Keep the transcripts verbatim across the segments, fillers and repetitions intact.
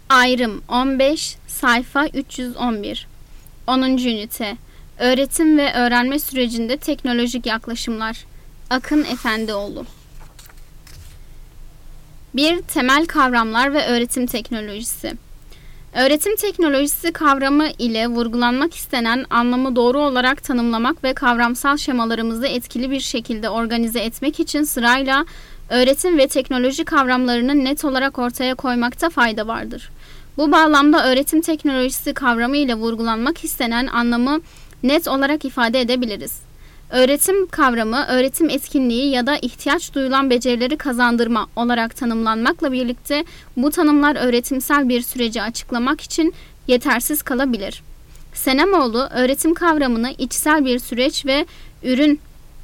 Ayrım on beş, sayfa üç yüz on bir. onuncu ünite. Öğretim ve öğrenme sürecinde teknolojik yaklaşımlar. Akın Efendioğlu. bir. Temel kavramlar ve öğretim teknolojisi. Öğretim teknolojisi kavramı ile vurgulanmak istenen anlamı doğru olarak tanımlamak ve kavramsal şemalarımızı etkili bir şekilde organize etmek için sırayla öğretim ve teknoloji kavramlarını net olarak ortaya koymakta fayda vardır. Bu bağlamda öğretim teknolojisi kavramı ile vurgulanmak istenen anlamı net olarak ifade edebiliriz. Öğretim kavramı, öğretim etkinliği ya da ihtiyaç duyulan becerileri kazandırma olarak tanımlanmakla birlikte bu tanımlar öğretimsel bir süreci açıklamak için yetersiz kalabilir. Senemoğlu, öğretim kavramını içsel bir süreç ve ürün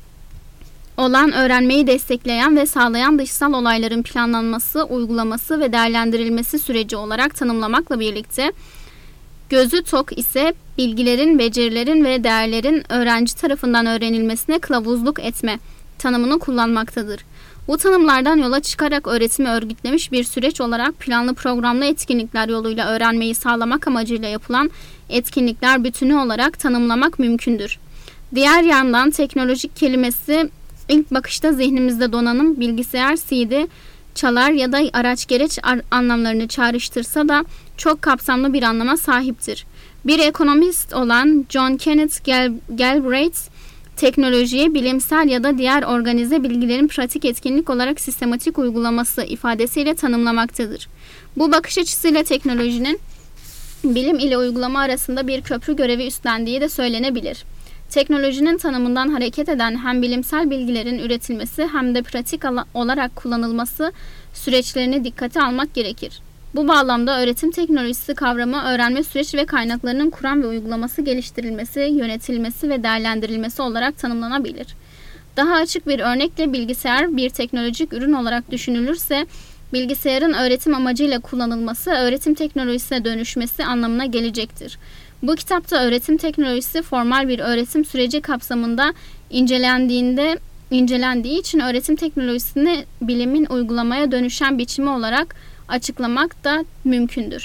olan öğrenmeyi destekleyen ve sağlayan dışsal olayların planlanması, uygulaması ve değerlendirilmesi süreci olarak tanımlamakla birlikte, gözü tok ise bilgilerin, becerilerin ve değerlerin öğrenci tarafından öğrenilmesine kılavuzluk etme tanımını kullanmaktadır. Bu tanımlardan yola çıkarak öğretimi örgütlemiş bir süreç olarak planlı programlı etkinlikler yoluyla öğrenmeyi sağlamak amacıyla yapılan etkinlikler bütünü olarak tanımlamak mümkündür. Diğer yandan teknolojik kelimesi ilk bakışta zihnimizde donanım, bilgisayar, C D, çalar ya da araç gereç anlamlarını çağrıştırsa da çok kapsamlı bir anlama sahiptir. Bir ekonomist olan John Kenneth Gal- Galbraith, teknolojiye bilimsel ya da diğer organize bilgilerin pratik etkinlik olarak sistematik uygulaması ifadesiyle tanımlamaktadır. Bu bakış açısıyla teknolojinin bilim ile uygulama arasında bir köprü görevi üstlendiği de söylenebilir. Teknolojinin tanımından hareket eden hem bilimsel bilgilerin üretilmesi hem de pratik olarak kullanılması süreçlerini dikkate almak gerekir. Bu bağlamda öğretim teknolojisi kavramı öğrenme süreci ve kaynaklarının kuram ve uygulaması geliştirilmesi, yönetilmesi ve değerlendirilmesi olarak tanımlanabilir. Daha açık bir örnekle bilgisayar bir teknolojik ürün olarak düşünülürse, bilgisayarın öğretim amacıyla kullanılması, öğretim teknolojisine dönüşmesi anlamına gelecektir. Bu kitapta öğretim teknolojisi formal bir öğretim süreci kapsamında incelendiğinde incelendiği için öğretim teknolojisini bilimin uygulamaya dönüşen biçimi olarak açıklamak da mümkündür.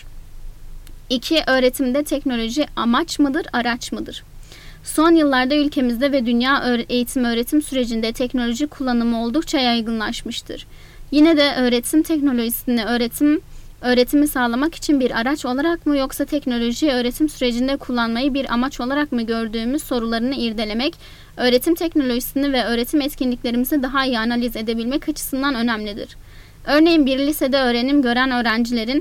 iki. Öğretimde teknoloji amaç mıdır, araç mıdır? Son yıllarda ülkemizde ve dünya eğitim öğretim sürecinde teknoloji kullanımı oldukça yaygınlaşmıştır. Yine de öğretim teknolojisini öğretim öğretimi sağlamak için bir araç olarak mı yoksa teknolojiyi öğretim sürecinde kullanmayı bir amaç olarak mı gördüğümüz sorularını irdelemek, öğretim teknolojisini ve öğretim etkinliklerimizi daha iyi analiz edebilmek açısından önemlidir. Örneğin bir lisede öğrenim gören öğrencilerin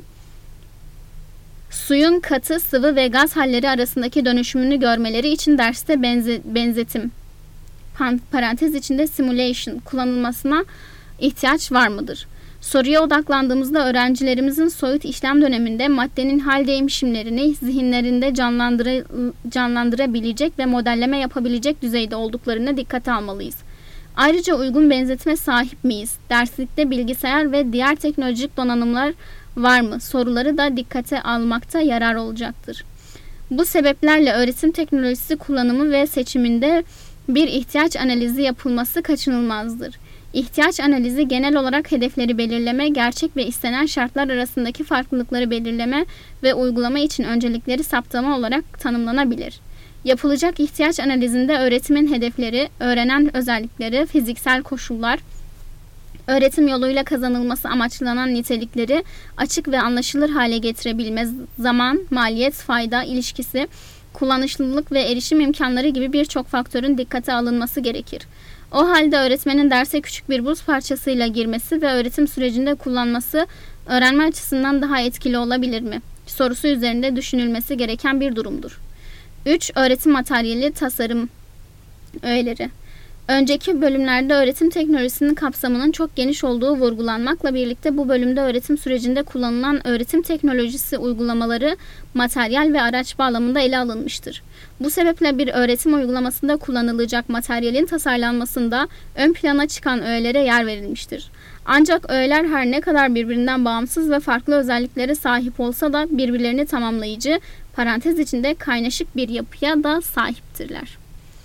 suyun katı, sıvı ve gaz halleri arasındaki dönüşümünü görmeleri için derste benze, benzetim, parantez içinde simulation kullanılmasına ihtiyaç var mıdır? Soruya odaklandığımızda öğrencilerimizin soyut işlem döneminde maddenin hal değişimlerini zihinlerinde canlandıra, canlandırabilecek ve modelleme yapabilecek düzeyde olduklarını dikkate almalıyız. Ayrıca uygun benzetime sahip miyiz? Derslikte bilgisayar ve diğer teknolojik donanımlar var mı? Soruları da dikkate almakta yarar olacaktır. Bu sebeplerle öğretim teknolojisi kullanımı ve seçiminde bir ihtiyaç analizi yapılması kaçınılmazdır. İhtiyaç analizi genel olarak hedefleri belirleme, gerçek ve istenen şartlar arasındaki farklılıkları belirleme ve uygulama için öncelikleri saptama olarak tanımlanabilir. Yapılacak ihtiyaç analizinde öğretimin hedefleri, öğrenen özellikleri, fiziksel koşullar, öğretim yoluyla kazanılması amaçlanan nitelikleri açık ve anlaşılır hale getirebilme, zaman, maliyet, fayda ilişkisi, kullanışlılık ve erişim imkanları gibi birçok faktörün dikkate alınması gerekir. O halde öğretmenin derse küçük bir burs parçasıyla girmesi ve öğretim sürecinde kullanması öğrenme açısından daha etkili olabilir mi? Sorusu üzerinde düşünülmesi gereken bir durumdur. üç. Öğretim materyali, tasarım öğeleri. Önceki bölümlerde öğretim teknolojisinin kapsamının çok geniş olduğu vurgulanmakla birlikte bu bölümde öğretim sürecinde kullanılan öğretim teknolojisi uygulamaları materyal ve araç bağlamında ele alınmıştır. Bu sebeple bir öğretim uygulamasında kullanılacak materyalin tasarlanmasında ön plana çıkan öğelere yer verilmiştir. Ancak öğeler her ne kadar birbirinden bağımsız ve farklı özelliklere sahip olsa da birbirlerini tamamlayıcı, parantez içinde kaynaşık bir yapıya da sahiptirler.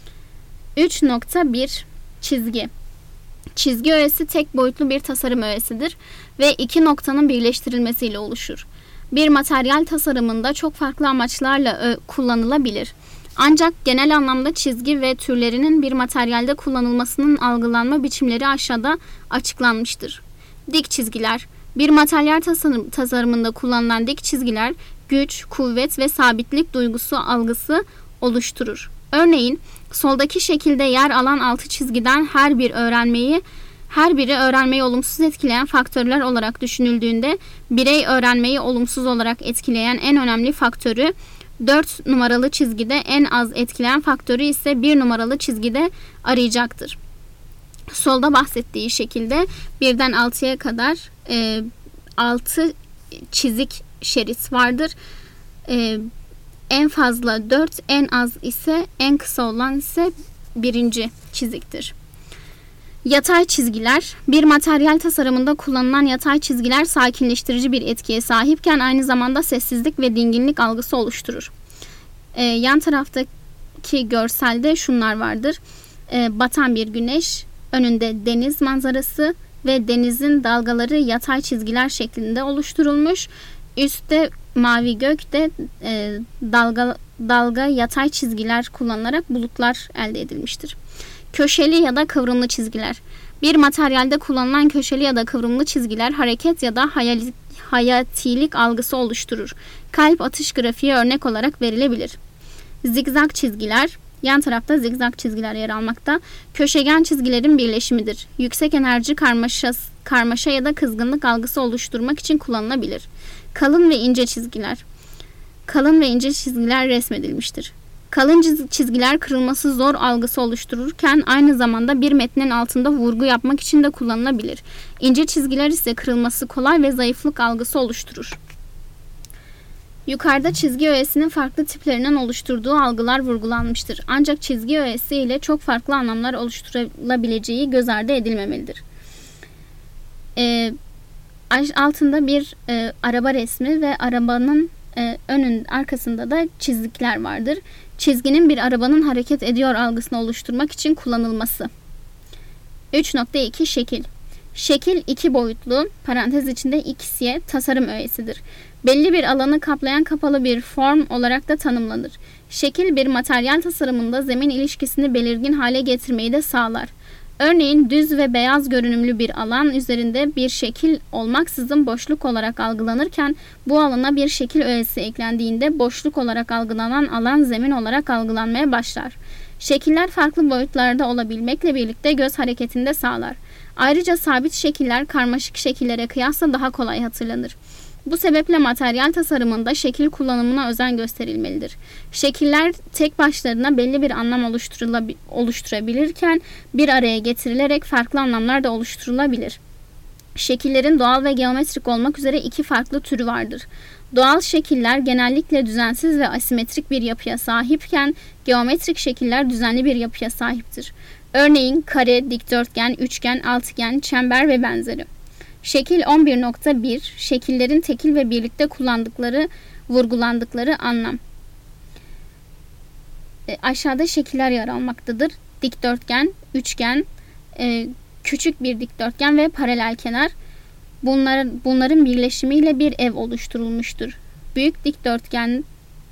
üç nokta bir Çizgi. Çizgi öğesi tek boyutlu bir tasarım öğesidir ve iki noktanın birleştirilmesiyle oluşur. Bir materyal tasarımında çok farklı amaçlarla kullanılabilir. Ancak genel anlamda çizgi ve türlerinin bir materyalde kullanılmasının algılanma biçimleri aşağıda açıklanmıştır. Dik çizgiler. Bir materyal tasarım, tasarımında kullanılan dik çizgiler güç, kuvvet ve sabitlik duygusu algısı oluşturur. Örneğin soldaki şekilde yer alan altı çizgiden her bir öğrenmeyi her biri öğrenmeyi olumsuz etkileyen faktörler olarak düşünüldüğünde birey öğrenmeyi olumsuz olarak etkileyen en önemli faktörü, dört numaralı çizgide en az etkileyen faktörü ise bir numaralı çizgide arayacaktır. Solda bahsettiği şekilde birden altıya kadar e, altı çizik şerit vardır. E, en fazla dört, en az ise en kısa olan ise birinci çiziktir. Yatay çizgiler. Bir materyal tasarımında kullanılan yatay çizgiler sakinleştirici bir etkiye sahipken aynı zamanda sessizlik ve dinginlik algısı oluşturur. Ee, yan taraftaki görselde şunlar vardır. Ee, batan bir güneş, önünde deniz manzarası ve denizin dalgaları yatay çizgiler şeklinde oluşturulmuş. Üstte mavi gökte e, dalga, dalga yatay çizgiler kullanılarak bulutlar elde edilmiştir. Köşeli ya da kıvrımlı çizgiler. Bir materyalde kullanılan köşeli ya da kıvrımlı çizgiler hareket ya da hayal, hayatilik algısı oluşturur. Kalp atış grafiği örnek olarak verilebilir. Zigzag çizgiler. Yan tarafta zigzag çizgiler yer almakta. Köşegen çizgilerin birleşimidir. Yüksek enerji karmaşa, karmaşa ya da kızgınlık algısı oluşturmak için kullanılabilir. Kalın ve ince çizgiler. Kalın ve ince çizgiler resmedilmiştir. Kalın çizgiler kırılması zor algısı oluştururken aynı zamanda bir metnin altında vurgu yapmak için de kullanılabilir. İnce çizgiler ise kırılması kolay ve zayıflık algısı oluşturur. Yukarıda çizgi öğesinin farklı tiplerinden oluşturduğu algılar vurgulanmıştır. Ancak çizgi öğesi ile çok farklı anlamlar oluşturulabileceği göz ardı edilmemelidir. Ee, altında bir e, araba resmi ve arabanın e, önün arkasında da çizikler vardır. Çizginin bir arabanın hareket ediyor algısını oluşturmak için kullanılması. üç nokta iki Şekil. Şekil iki boyutlu, parantez içinde X'ye tasarım öğesidir. Belli bir alanı kaplayan kapalı bir form olarak da tanımlanır. Şekil bir materyal tasarımında zemin ilişkisini belirgin hale getirmeyi de sağlar. Örneğin düz ve beyaz görünümlü bir alan üzerinde bir şekil olmaksızın boşluk olarak algılanırken bu alana bir şekil öğesi eklendiğinde boşluk olarak algılanan alan zemin olarak algılanmaya başlar. Şekiller farklı boyutlarda olabilmekle birlikte göz hareketinde sağlar. Ayrıca sabit şekiller karmaşık şekillere kıyasla daha kolay hatırlanır. Bu sebeple materyal tasarımında şekil kullanımına özen gösterilmelidir. Şekiller tek başlarına belli bir anlam oluşturabilirken bir araya getirilerek farklı anlamlar da oluşturulabilir. Şekillerin doğal ve geometrik olmak üzere iki farklı türü vardır. Doğal şekiller genellikle düzensiz ve asimetrik bir yapıya sahipken geometrik şekiller düzenli bir yapıya sahiptir. Örneğin kare, dikdörtgen, üçgen, altıgen, çember ve benzeri. Şekil on bir nokta bir Şekillerin tekil ve birlikte kullandıkları, vurgulandıkları anlam. E, aşağıda şekiller yer almaktadır. Dikdörtgen, üçgen, e, küçük bir dikdörtgen ve paralel kenar. Bunların, bunların birleşimiyle bir ev oluşturulmuştur. Büyük dikdörtgen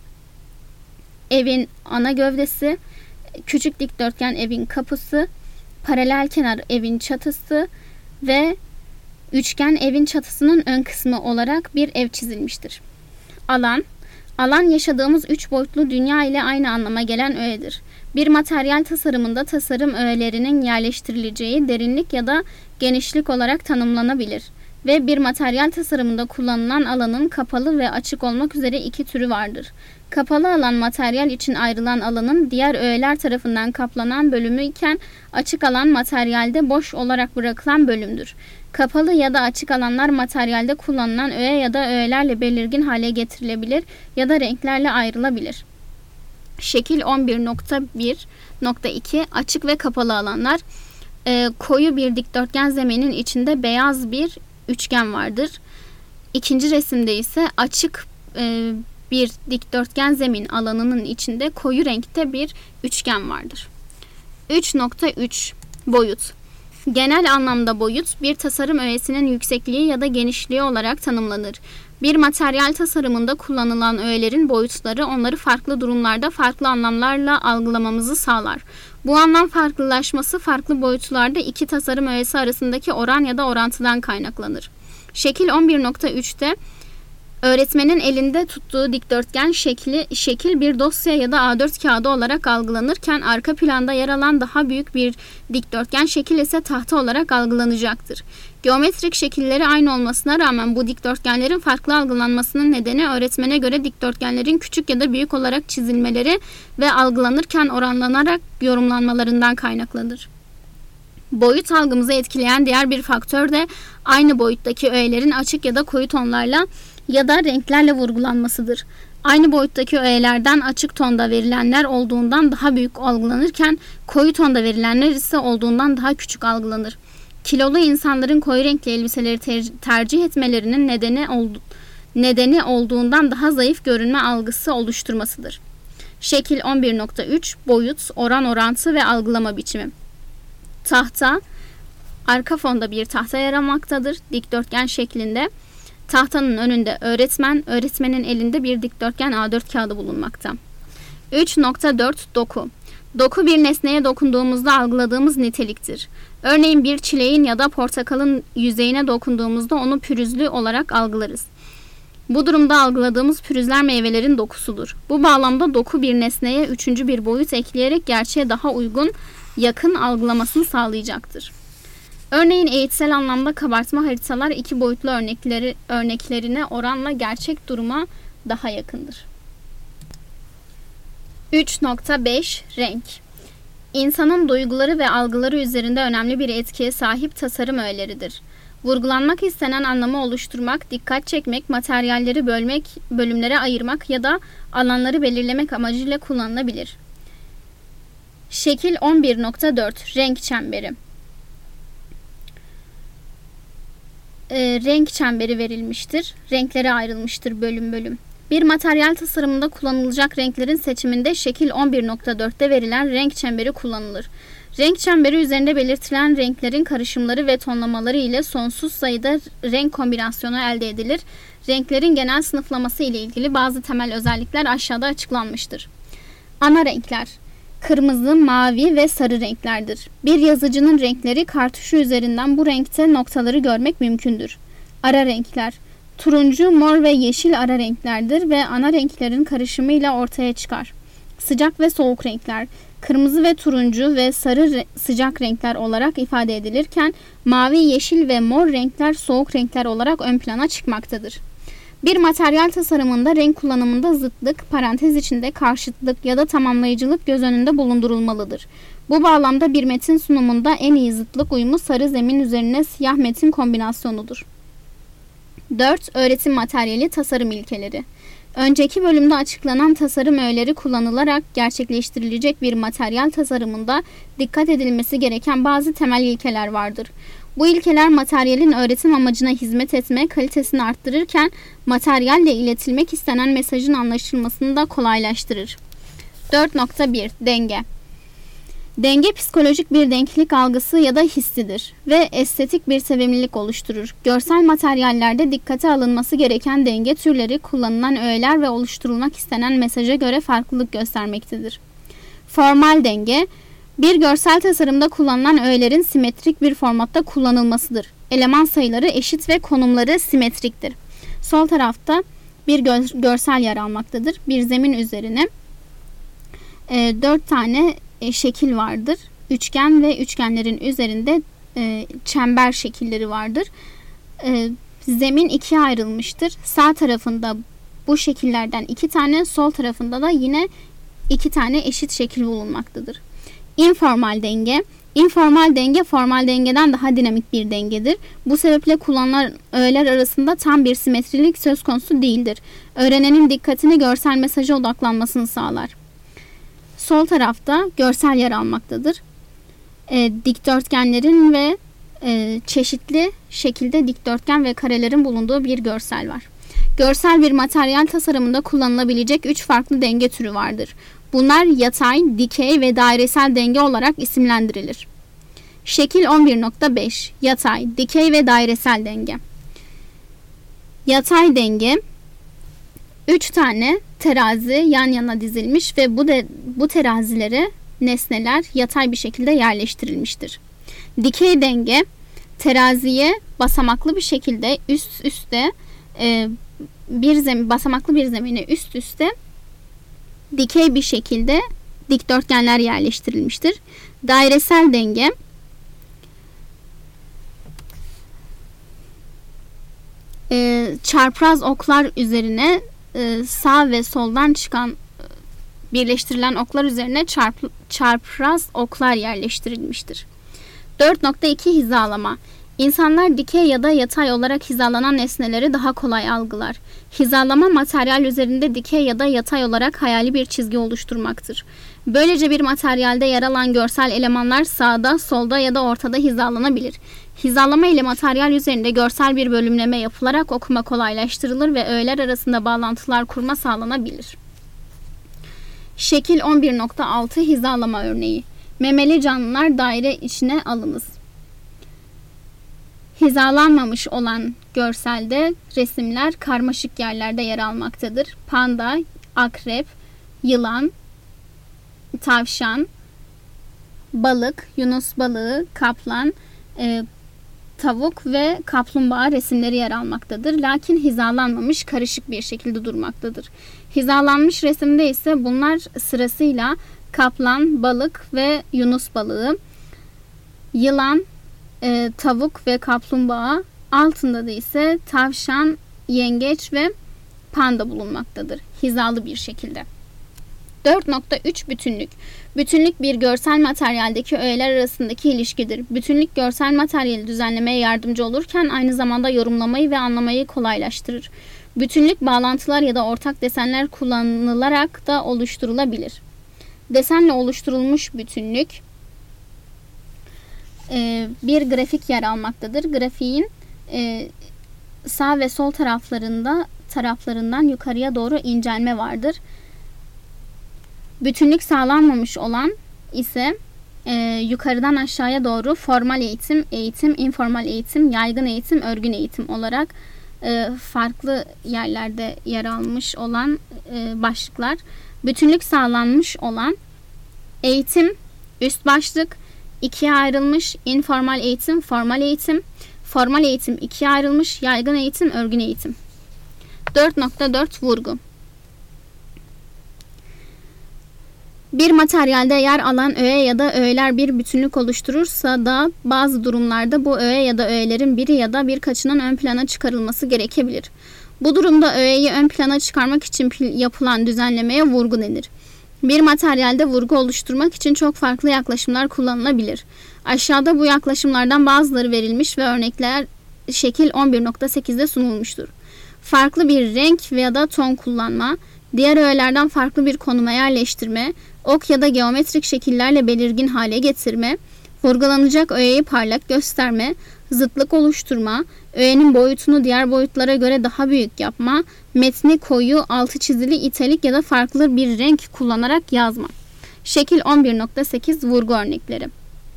evin ana gövdesi, küçük dikdörtgen evin kapısı, paralel kenar evin çatısı ve üçgen evin çatısının ön kısmı olarak bir ev çizilmiştir. Alan, alan yaşadığımız üç boyutlu dünya ile aynı anlama gelen öğedir. Bir materyal tasarımında tasarım öğelerinin yerleştirileceği derinlik ya da genişlik olarak tanımlanabilir. Ve bir materyal tasarımında kullanılan alanın kapalı ve açık olmak üzere iki türü vardır. Kapalı alan materyal için ayrılan alanın diğer öğeler tarafından kaplanan bölümü iken açık alan materyalde boş olarak bırakılan bölümdür. Kapalı ya da açık alanlar materyalde kullanılan öğe ya da öğelerle belirgin hale getirilebilir ya da renklerle ayrılabilir. Şekil on bir nokta bir nokta iki Açık ve kapalı alanlar. E, koyu bir dikdörtgen zeminin içinde beyaz bir üçgen vardır. İkinci resimde ise açık e, bir dikdörtgen zemin alanının içinde koyu renkte bir üçgen vardır. üç nokta üç Boyut. Genel anlamda boyut bir tasarım öğesinin yüksekliği ya da genişliği olarak tanımlanır. Bir materyal tasarımında kullanılan öğelerin boyutları onları farklı durumlarda farklı anlamlarla algılamamızı sağlar. Bu anlam farklılaşması farklı boyutlarda iki tasarım öğesi arasındaki oran ya da orantıdan kaynaklanır. Şekil on bir nokta üçte öğretmenin elinde tuttuğu dikdörtgen şekli şekil bir dosya ya da A dört kağıdı olarak algılanırken arka planda yer alan daha büyük bir dikdörtgen şekil ise tahta olarak algılanacaktır. Geometrik şekilleri aynı olmasına rağmen bu dikdörtgenlerin farklı algılanmasının nedeni öğretmene göre dikdörtgenlerin küçük ya da büyük olarak çizilmeleri ve algılanırken oranlanarak yorumlanmalarından kaynaklanır. Boyut algımızı etkileyen diğer bir faktör de aynı boyuttaki öğelerin açık ya da koyu tonlarla ya da renklerle vurgulanmasıdır. Aynı boyuttaki öğelerden açık tonda verilenler olduğundan daha büyük algılanırken koyu tonda verilenler ise olduğundan daha küçük algılanır. Kilolu insanların koyu renkli elbiseleri ter- tercih etmelerinin nedeni, ol- nedeni olduğundan daha zayıf görünme algısı oluşturmasıdır. Şekil on bir nokta üç boyut, oran orantı ve algılama biçimi. Tahta, arka fonda bir tahta yer almaktadır, dikdörtgen şeklinde. Tahtanın önünde öğretmen, öğretmenin elinde bir dikdörtgen A dört kağıdı bulunmakta. üç nokta dört doku. Doku bir nesneye dokunduğumuzda algıladığımız niteliktir. Örneğin bir çileğin ya da portakalın yüzeyine dokunduğumuzda onu pürüzlü olarak algılarız. Bu durumda algıladığımız pürüzler meyvelerin dokusudur. Bu bağlamda doku bir nesneye üçüncü bir boyut ekleyerek gerçeğe daha uygun, yakın algılamasını sağlayacaktır. Örneğin eğitsel anlamda kabartma haritalar iki boyutlu örnekleri, örneklerine oranla gerçek duruma daha yakındır. üç nokta beş renk. İnsanın duyguları ve algıları üzerinde önemli bir etkiye sahip tasarım öğeleridir. Vurgulanmak istenen anlamı oluşturmak, dikkat çekmek, materyalleri bölmek, bölümlere ayırmak ya da alanları belirlemek amacıyla kullanılabilir. Şekil on bir nokta dört renk çemberi. E, renk çemberi verilmiştir. Renklere ayrılmıştır bölüm bölüm. Bir materyal tasarımında kullanılacak renklerin seçiminde şekil on bir nokta dörtte verilen renk çemberi kullanılır. Renk çemberi üzerinde belirtilen renklerin karışımları ve tonlamaları ile sonsuz sayıda renk kombinasyonu elde edilir. Renklerin genel sınıflaması ile ilgili bazı temel özellikler aşağıda açıklanmıştır. Ana renkler: kırmızı, mavi ve sarı renklerdir. Bir yazıcının renkleri kartuşu üzerinden bu renkte noktaları görmek mümkündür. Ara renkler: turuncu, mor ve yeşil ara renklerdir ve ana renklerin karışımıyla ortaya çıkar. Sıcak ve soğuk renkler: kırmızı ve turuncu ve sarı re- sıcak renkler olarak ifade edilirken mavi, yeşil ve mor renkler soğuk renkler olarak ön plana çıkmaktadır. Bir materyal tasarımında renk kullanımında zıtlık, parantez içinde karşıtlık ya da tamamlayıcılık göz önünde bulundurulmalıdır. Bu bağlamda bir metin sunumunda en iyi zıtlık uyumu sarı zemin üzerine siyah metin kombinasyonudur. dört Öğretim materyali tasarım ilkeleri. Önceki bölümde açıklanan tasarım öğeleri kullanılarak gerçekleştirilecek bir materyal tasarımında dikkat edilmesi gereken bazı temel ilkeler vardır. Bu ilkeler materyalin öğretim amacına hizmet etme, kalitesini arttırırken materyalle iletilmek istenen mesajın anlaşılmasını da kolaylaştırır. dört nokta bir Denge. Denge psikolojik bir denklik algısı ya da hissidir ve estetik bir sevimlilik oluşturur. Görsel materyallerde dikkate alınması gereken denge türleri kullanılan öğeler ve oluşturulmak istenen mesaja göre farklılık göstermektedir. Formal denge, bir görsel tasarımda kullanılan öğelerin simetrik bir formatta kullanılmasıdır. Eleman sayıları eşit ve konumları simetriktir. Sol tarafta bir gö- görsel yer almaktadır. Bir zemin üzerine e, dört tane e, şekil vardır. Üçgen ve üçgenlerin üzerinde e, çember şekilleri vardır. E, zemin ikiye ayrılmıştır. Sağ tarafında bu şekillerden iki tane, sol tarafında da yine iki tane eşit şekil bulunmaktadır. İnformal denge. İnformal denge formal dengeden daha dinamik bir dengedir. Bu sebeple kullanılan öğeler arasında tam bir simetrilik söz konusu değildir. Öğrenenin dikkatini görsel mesaja odaklanmasını sağlar. Sol tarafta görsel yer almaktadır. E, dikdörtgenlerin ve e, çeşitli şekilde dikdörtgen ve karelerin bulunduğu bir görsel var. Görsel bir materyal tasarımında kullanılabilecek üç farklı denge türü vardır. Bunlar yatay, dikey ve dairesel denge olarak isimlendirilir. Şekil on bir nokta beş Yatay, dikey ve dairesel denge. Yatay denge, üç tane terazi yan yana dizilmiş ve bu de, bu terazilere nesneler yatay bir şekilde yerleştirilmiştir. Dikey denge, teraziye basamaklı bir şekilde üst üste e, bir zemin, basamaklı bir zemine üst üste dikey bir şekilde dikdörtgenler yerleştirilmiştir. Dairesel denge, e, çarpraz oklar üzerine e, sağ ve soldan çıkan birleştirilen oklar üzerine çarp, çarpraz oklar yerleştirilmiştir. dört nokta iki Hizalama. İnsanlar dikey ya da yatay olarak hizalanan nesneleri daha kolay algılar. Hizalama, materyal üzerinde dikey ya da yatay olarak hayali bir çizgi oluşturmaktır. Böylece bir materyalde yer alan görsel elemanlar sağda, solda ya da ortada hizalanabilir. Hizalama ile materyal üzerinde görsel bir bölümleme yapılarak okuma kolaylaştırılır ve öğeler arasında bağlantılar kurma sağlanabilir. Şekil on bir nokta altı Hizalama örneği. Memeli canlılar daire içine alınız. Hizalanmamış olan görselde resimler karmaşık yerlerde yer almaktadır. Panda, akrep, yılan, tavşan, balık, yunus balığı, kaplan, e, tavuk ve kaplumbağa resimleri yer almaktadır. Lakin hizalanmamış, karışık bir şekilde durmaktadır. Hizalanmış resimde ise bunlar sırasıyla kaplan, balık ve yunus balığı, yılan, e, tavuk ve kaplumbağa, altında da ise tavşan, yengeç ve panda bulunmaktadır. Hizalı bir şekilde. dört nokta üç Bütünlük. Bütünlük bir görsel materyaldeki öğeler arasındaki ilişkidir. Bütünlük görsel materyali düzenlemeye yardımcı olurken aynı zamanda yorumlamayı ve anlamayı kolaylaştırır. Bütünlük bağlantılar ya da ortak desenler kullanılarak da oluşturulabilir. Desenle oluşturulmuş bütünlük e, bir grafik yer almaktadır. Grafiğin e, sağ ve sol taraflarında taraflarından yukarıya doğru incelme vardır. Bütünlük sağlanmamış olan ise e, yukarıdan aşağıya doğru formal eğitim, eğitim, informal eğitim, yaygın eğitim, örgün eğitim olarak e, farklı yerlerde yer almış olan e, başlıklar. Bütünlük sağlanmış olan eğitim, üst başlık, ikiye ayrılmış, informal eğitim, formal eğitim, formal eğitim ikiye ayrılmış, yaygın eğitim, örgün eğitim. dört nokta dört Vurgu. Bir materyalde yer alan öğe ya da öğeler bir bütünlük oluşturursa da bazı durumlarda bu öğe ya da öğelerin biri ya da birkaçının ön plana çıkarılması gerekebilir. Bu durumda öğeyi ön plana çıkarmak için yapılan düzenlemeye vurgu denir. Bir materyalde vurgu oluşturmak için çok farklı yaklaşımlar kullanılabilir. Aşağıda bu yaklaşımlardan bazıları verilmiş ve örnekler şekil on bir nokta sekizde sunulmuştur. Farklı bir renk veya da ton kullanma, diğer öğelerden farklı bir konuma yerleştirme, ok ya da geometrik şekillerle belirgin hale getirme, vurgulanacak öğeyi parlak gösterme, zıtlık oluşturma, öğenin boyutunu diğer boyutlara göre daha büyük yapma, metni koyu, altı çizili, italik ya da farklı bir renk kullanarak yazma. Şekil on bir nokta sekiz Vurgu örnekleri.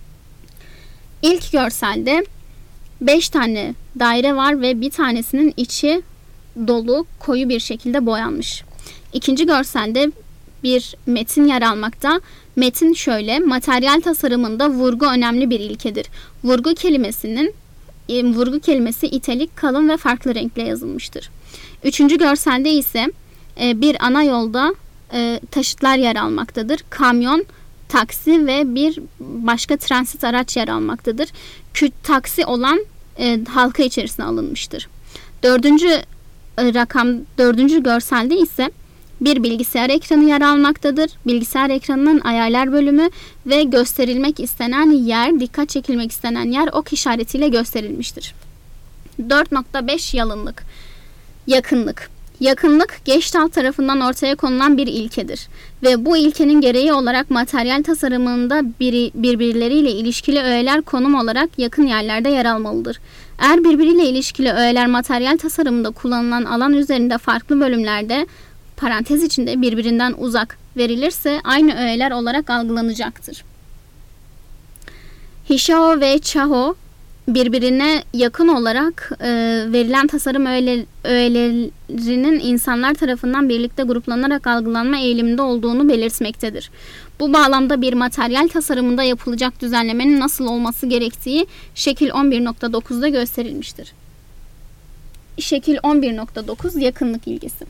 İlk görselde beş tane daire var ve bir tanesinin içi dolu, koyu bir şekilde boyanmış. İkinci görselde bir metin yer almakta. Metin şöyle: materyal tasarımında vurgu önemli bir ilkedir. Vurgu kelimesinin e, vurgu kelimesi italik, kalın ve farklı renkle yazılmıştır. Üçüncü görselde ise e, bir ana yolda e, taşıtlar yer almaktadır. Kamyon, taksi ve bir başka transit araç yer almaktadır. Küt taksi olan e, halka içerisine alınmıştır. Dördüncü e, rakam, dördüncü görselde ise bir bilgisayar ekranı yer almaktadır. Bilgisayar ekranının ayarlar bölümü ve gösterilmek istenen yer, dikkat çekilmek istenen yer ok işaretiyle gösterilmiştir. dört nokta beş Yalınlık. Yakınlık. Yakınlık, Gestalt tarafından ortaya konulan bir ilkedir ve bu ilkenin gereği olarak materyal tasarımında biri, birbirleriyle ilişkili öğeler konum olarak yakın yerlerde yer almalıdır. Eğer birbiriyle ilişkili öğeler materyal tasarımında kullanılan alan üzerinde farklı bölümlerde parantez içinde birbirinden uzak verilirse aynı öğeler olarak algılanacaktır. Hishao ve Chao birbirine yakın olarak e, verilen tasarım öğeler, öğelerinin insanlar tarafından birlikte gruplanarak algılanma eğiliminde olduğunu belirtmektedir. Bu bağlamda bir materyal tasarımında yapılacak düzenlemenin nasıl olması gerektiği şekil on bir nokta dokuzda gösterilmiştir. Şekil on bir nokta dokuz yakınlık ilgesi.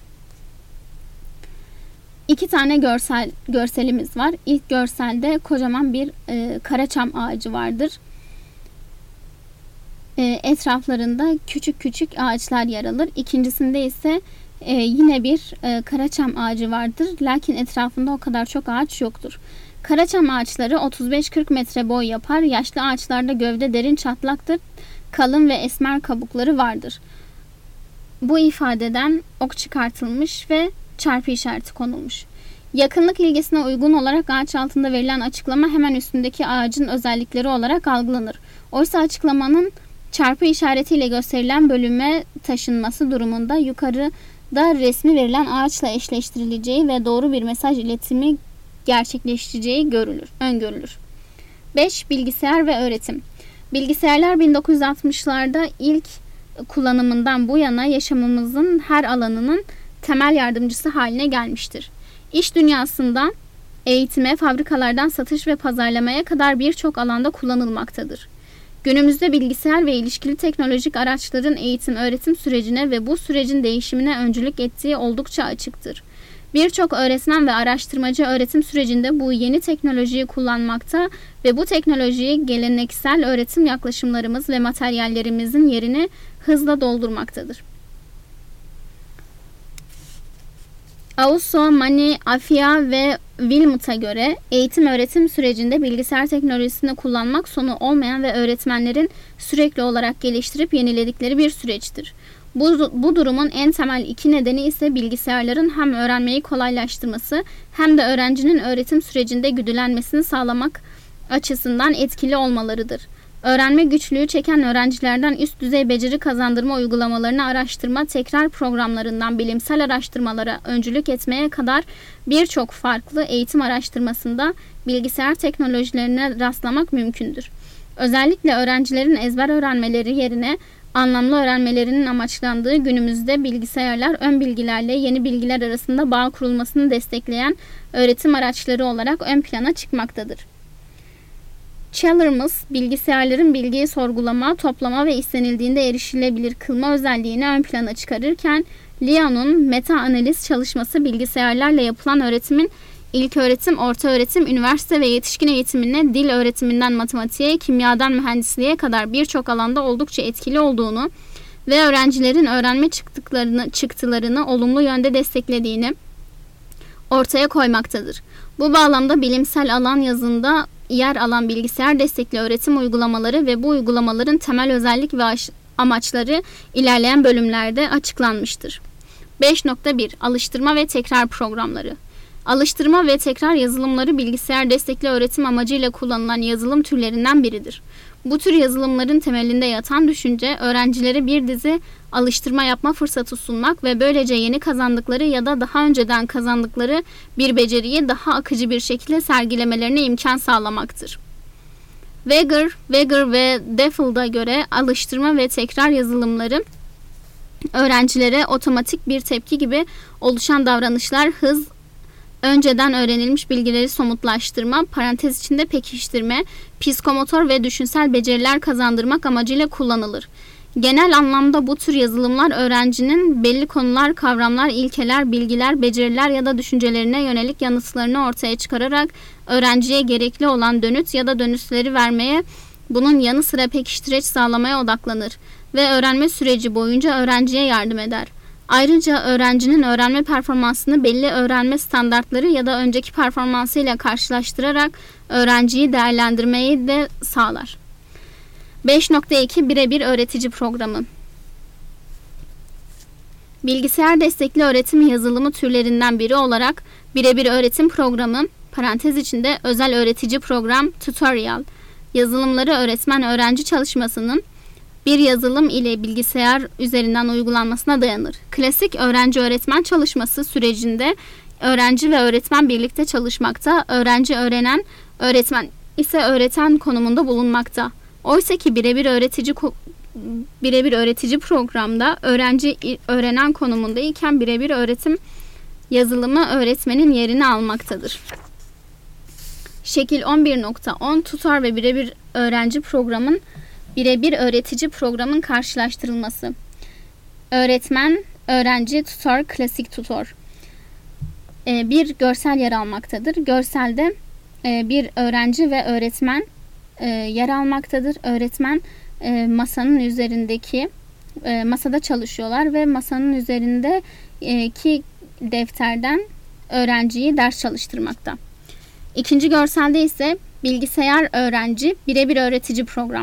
İki tane görsel görselimiz var. İlk görselde kocaman bir e, karaçam ağacı vardır. E, etraflarında küçük küçük ağaçlar yer alır. İkincisinde ise e, yine bir e, karaçam ağacı vardır. Lakin etrafında o kadar çok ağaç yoktur. Karaçam ağaçları otuz beş kırk metre boy yapar. Yaşlı ağaçlarda gövde derin çatlaktır. Kalın ve esmer kabukları vardır. Bu ifadeden ok çıkartılmış ve çarpı işareti konulmuş. Yakınlık ilgesine uygun olarak ağaç altında verilen açıklama hemen üstündeki ağacın özellikleri olarak algılanır. Oysa açıklamanın çarpı işaretiyle gösterilen bölüme taşınması durumunda yukarıda resmi verilen ağaçla eşleştirileceği ve doğru bir mesaj iletimi gerçekleşeceği görülür, öngörülür. beş. Bilgisayar ve öğretim. Bilgisayarlar bin dokuz yüz altmışlarda ilk kullanımından bu yana yaşamımızın her alanının temel yardımcısı haline gelmiştir. İş dünyasından eğitime, fabrikalardan satış ve pazarlamaya kadar birçok alanda kullanılmaktadır. Günümüzde bilgisayar ve ilişkili teknolojik araçların eğitim-öğretim sürecine ve bu sürecin değişimine öncülük ettiği oldukça açıktır. Birçok öğretmen ve araştırmacı öğretim sürecinde bu yeni teknolojiyi kullanmakta ve bu teknolojiyi geleneksel öğretim yaklaşımlarımız ve materyallerimizin yerini hızla doldurmaktadır. Auso, Mani, Afia ve Wilmot'a göre eğitim-öğretim sürecinde bilgisayar teknolojisini kullanmak sonu olmayan ve öğretmenlerin sürekli olarak geliştirip yeniledikleri bir süreçtir. Bu, bu durumun en temel iki nedeni ise bilgisayarların hem öğrenmeyi kolaylaştırması hem de öğrencinin öğretim sürecinde güdülenmesini sağlamak açısından etkili olmalarıdır. Öğrenme güçlüğü çeken öğrencilerden üst düzey beceri kazandırma uygulamalarını araştırma, tekrar programlarından bilimsel araştırmalara öncülük etmeye kadar birçok farklı eğitim araştırmasında bilgisayar teknolojilerine rastlamak mümkündür. Özellikle öğrencilerin ezber öğrenmeleri yerine anlamlı öğrenmelerinin amaçlandığı günümüzde bilgisayarlar ön bilgilerle yeni bilgiler arasında bağ kurulmasını destekleyen öğretim araçları olarak ön plana çıkmaktadır. Chalmers, bilgisayarların bilgiyi sorgulama, toplama ve istenildiğinde erişilebilir kılma özelliğini ön plana çıkarırken, Lyon'un meta-analiz çalışması bilgisayarlarla yapılan öğretimin ilköğretim, ortaöğretim, üniversite ve yetişkin eğitimine, dil öğretiminden matematiğe, kimyadan mühendisliğe kadar birçok alanda oldukça etkili olduğunu ve öğrencilerin öğrenme çıktılarını, çıktılarını olumlu yönde desteklediğini ortaya koymaktadır. Bu bağlamda bilimsel alan yazında yer alan bilgisayar destekli öğretim uygulamaları ve bu uygulamaların temel özellik ve amaçları ilerleyen bölümlerde açıklanmıştır. beş nokta bir Alıştırma ve tekrar programları. Alıştırma ve tekrar yazılımları bilgisayar destekli öğretim amacıyla kullanılan yazılım türlerinden biridir. Bu tür yazılımların temelinde yatan düşünce, öğrencilere bir dizi alıştırma yapma fırsatı sunmak ve böylece yeni kazandıkları ya da daha önceden kazandıkları bir beceriyi daha akıcı bir şekilde sergilemelerine imkan sağlamaktır. Weger, Weger ve Deffel'da göre alıştırma ve tekrar yazılımları öğrencilere otomatik bir tepki gibi oluşan davranışlar, hız, önceden öğrenilmiş bilgileri somutlaştırma, parantez içinde pekiştirme, psikomotor ve düşünsel beceriler kazandırmak amacıyla kullanılır. Genel anlamda bu tür yazılımlar öğrencinin belli konular, kavramlar, ilkeler, bilgiler, beceriler ya da düşüncelerine yönelik yanıtlarını ortaya çıkararak öğrenciye gerekli olan dönüt ya da dönüşleri vermeye, bunun yanı sıra pekiştireç sağlamaya odaklanır ve öğrenme süreci boyunca öğrenciye yardım eder. Ayrıca öğrencinin öğrenme performansını belli öğrenme standartları ya da önceki performansıyla karşılaştırarak öğrenciyi değerlendirmeyi de sağlar. beş nokta iki Birebir öğretici programı. Bilgisayar destekli öğretim yazılımı türlerinden biri olarak birebir öğretim programı, parantez içinde özel öğretici program, tutorial, yazılımları öğretmen-öğrenci çalışmasının bir yazılım ile bilgisayar üzerinden uygulanmasına dayanır. Klasik öğrenci-öğretmen çalışması sürecinde öğrenci ve öğretmen birlikte çalışmakta, öğrenci öğrenen, öğretmen ise öğreten konumunda bulunmakta. Oysa ki birebir öğretici birebir öğretici programda öğrenci öğrenen konumundayken birebir öğretim yazılımı öğretmenin yerini almaktadır. Şekil on bir nokta on tutor ve birebir öğrenci programın birebir öğretici programın karşılaştırılması. Öğretmen, öğrenci, tutor, klasik tutor. Ee, bir görsel yer almaktadır. Görselde e, bir öğrenci ve öğretmen e, yer almaktadır. Öğretmen e, masanın üzerindeki e, masada çalışıyorlar ve masanın üzerindeki defterden öğrenciyi ders çalıştırmakta. İkinci görselde ise bilgisayar öğrenci, birebir öğretici program.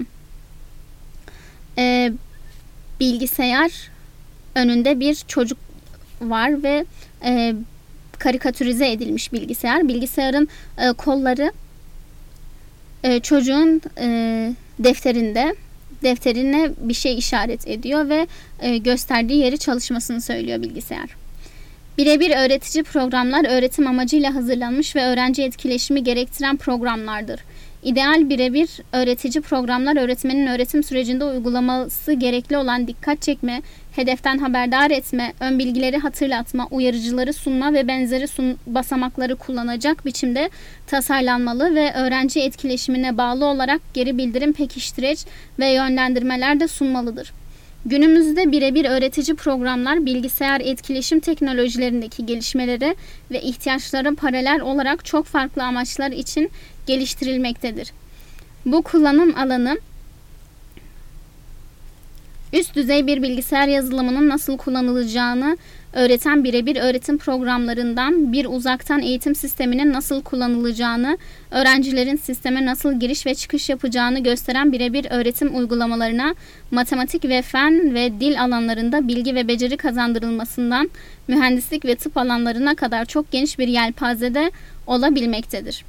Ee, bilgisayar önünde bir çocuk var ve e, karikatürize edilmiş bilgisayar. Bilgisayarın e, kolları e, çocuğun e, defterinde, defterine bir şey işaret ediyor ve e, gösterdiği yeri çalışmasını söylüyor bilgisayar. Birebir öğretici programlar öğretim amacıyla hazırlanmış ve öğrenci etkileşimi gerektiren programlardır. İdeal birebir öğretici programlar öğretmenin öğretim sürecinde uygulaması gerekli olan dikkat çekme, hedeften haberdar etme, ön bilgileri hatırlatma, uyarıcıları sunma ve benzeri sun basamakları kullanacak biçimde tasarlanmalı ve öğrenci etkileşimine bağlı olarak geri bildirim, pekiştireç ve yönlendirmeler de sunmalıdır. Günümüzde birebir öğretici programlar bilgisayar etkileşim teknolojilerindeki gelişmelere ve ihtiyaçlara paralel olarak çok farklı amaçlar için geliştirilmektedir. Bu kullanım alanı üst düzey bir bilgisayar yazılımının nasıl kullanılacağını öğreten birebir öğretim programlarından bir uzaktan eğitim sisteminin nasıl kullanılacağını, öğrencilerin sisteme nasıl giriş ve çıkış yapacağını gösteren birebir öğretim uygulamalarına, matematik ve fen ve dil alanlarında bilgi ve beceri kazandırılmasından mühendislik ve tıp alanlarına kadar çok geniş bir yelpazede olabilmektedir.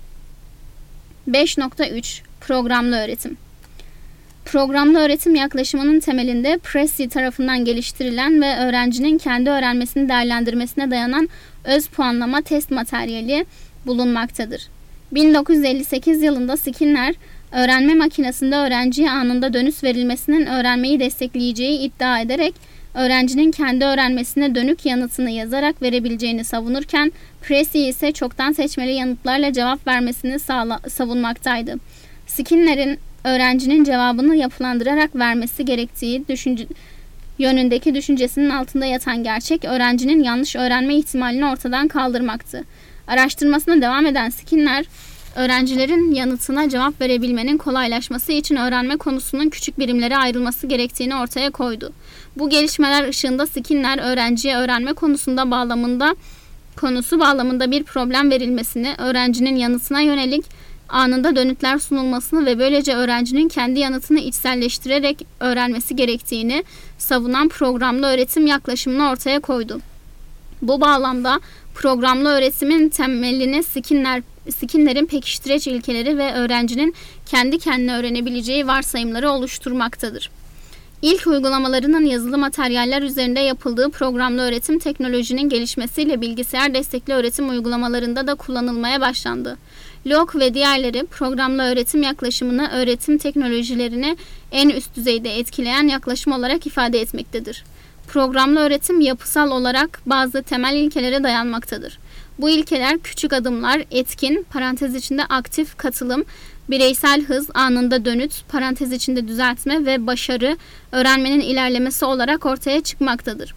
beş nokta üç Programlı öğretim. Programlı öğretim yaklaşımının temelinde Pressey tarafından geliştirilen ve öğrencinin kendi öğrenmesini değerlendirmesine dayanan öz puanlama test materyali bulunmaktadır. bin dokuz yüz elli sekiz yılında Skinner, öğrenme makinesinde öğrenciye anında dönüş verilmesinin öğrenmeyi destekleyeceği iddia ederek, öğrencinin kendi öğrenmesine dönük yanıtını yazarak verebileceğini savunurken, Pressey ise çoktan seçmeli yanıtlarla cevap vermesini savunmaktaydı. Skinner'in öğrencinin cevabını yapılandırarak vermesi gerektiği düşünce, yönündeki düşüncesinin altında yatan gerçek, öğrencinin yanlış öğrenme ihtimalini ortadan kaldırmaktı. Araştırmasına devam eden Skinner, öğrencilerin yanıtına cevap verebilmenin kolaylaşması için öğrenme konusunun küçük birimlere ayrılması gerektiğini ortaya koydu. Bu gelişmeler ışığında Skinner, öğrenciye öğrenme konusunda bağlamında konusu bağlamında bir problem verilmesini, öğrencinin yanıtına yönelik anında dönütler sunulmasını ve böylece öğrencinin kendi yanıtını içselleştirerek öğrenmesi gerektiğini savunan programlı öğretim yaklaşımını ortaya koydu. Bu bağlamda programlı öğretimin temelini Skinner, Skinner'in pekiştireç ilkeleri ve öğrencinin kendi kendine öğrenebileceği varsayımları oluşturmaktadır. İlk uygulamalarının yazılı materyaller üzerinde yapıldığı programlı öğretim teknolojinin gelişmesiyle bilgisayar destekli öğretim uygulamalarında da kullanılmaya başlandı. Locke ve diğerleri programlı öğretim yaklaşımını öğretim teknolojilerini en üst düzeyde etkileyen yaklaşım olarak ifade etmektedir. Programlı öğretim yapısal olarak bazı temel ilkelere dayanmaktadır. Bu ilkeler küçük adımlar, etkin, parantez içinde aktif katılım, bireysel hız, anında dönüt, parantez içinde düzeltme ve başarı, öğrenmenin ilerlemesi olarak ortaya çıkmaktadır.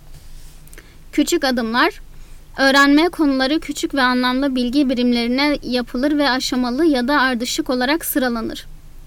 Küçük adımlar, öğrenme konuları küçük ve anlamlı bilgi birimlerine yapılır ve aşamalı ya da ardışık olarak sıralanır.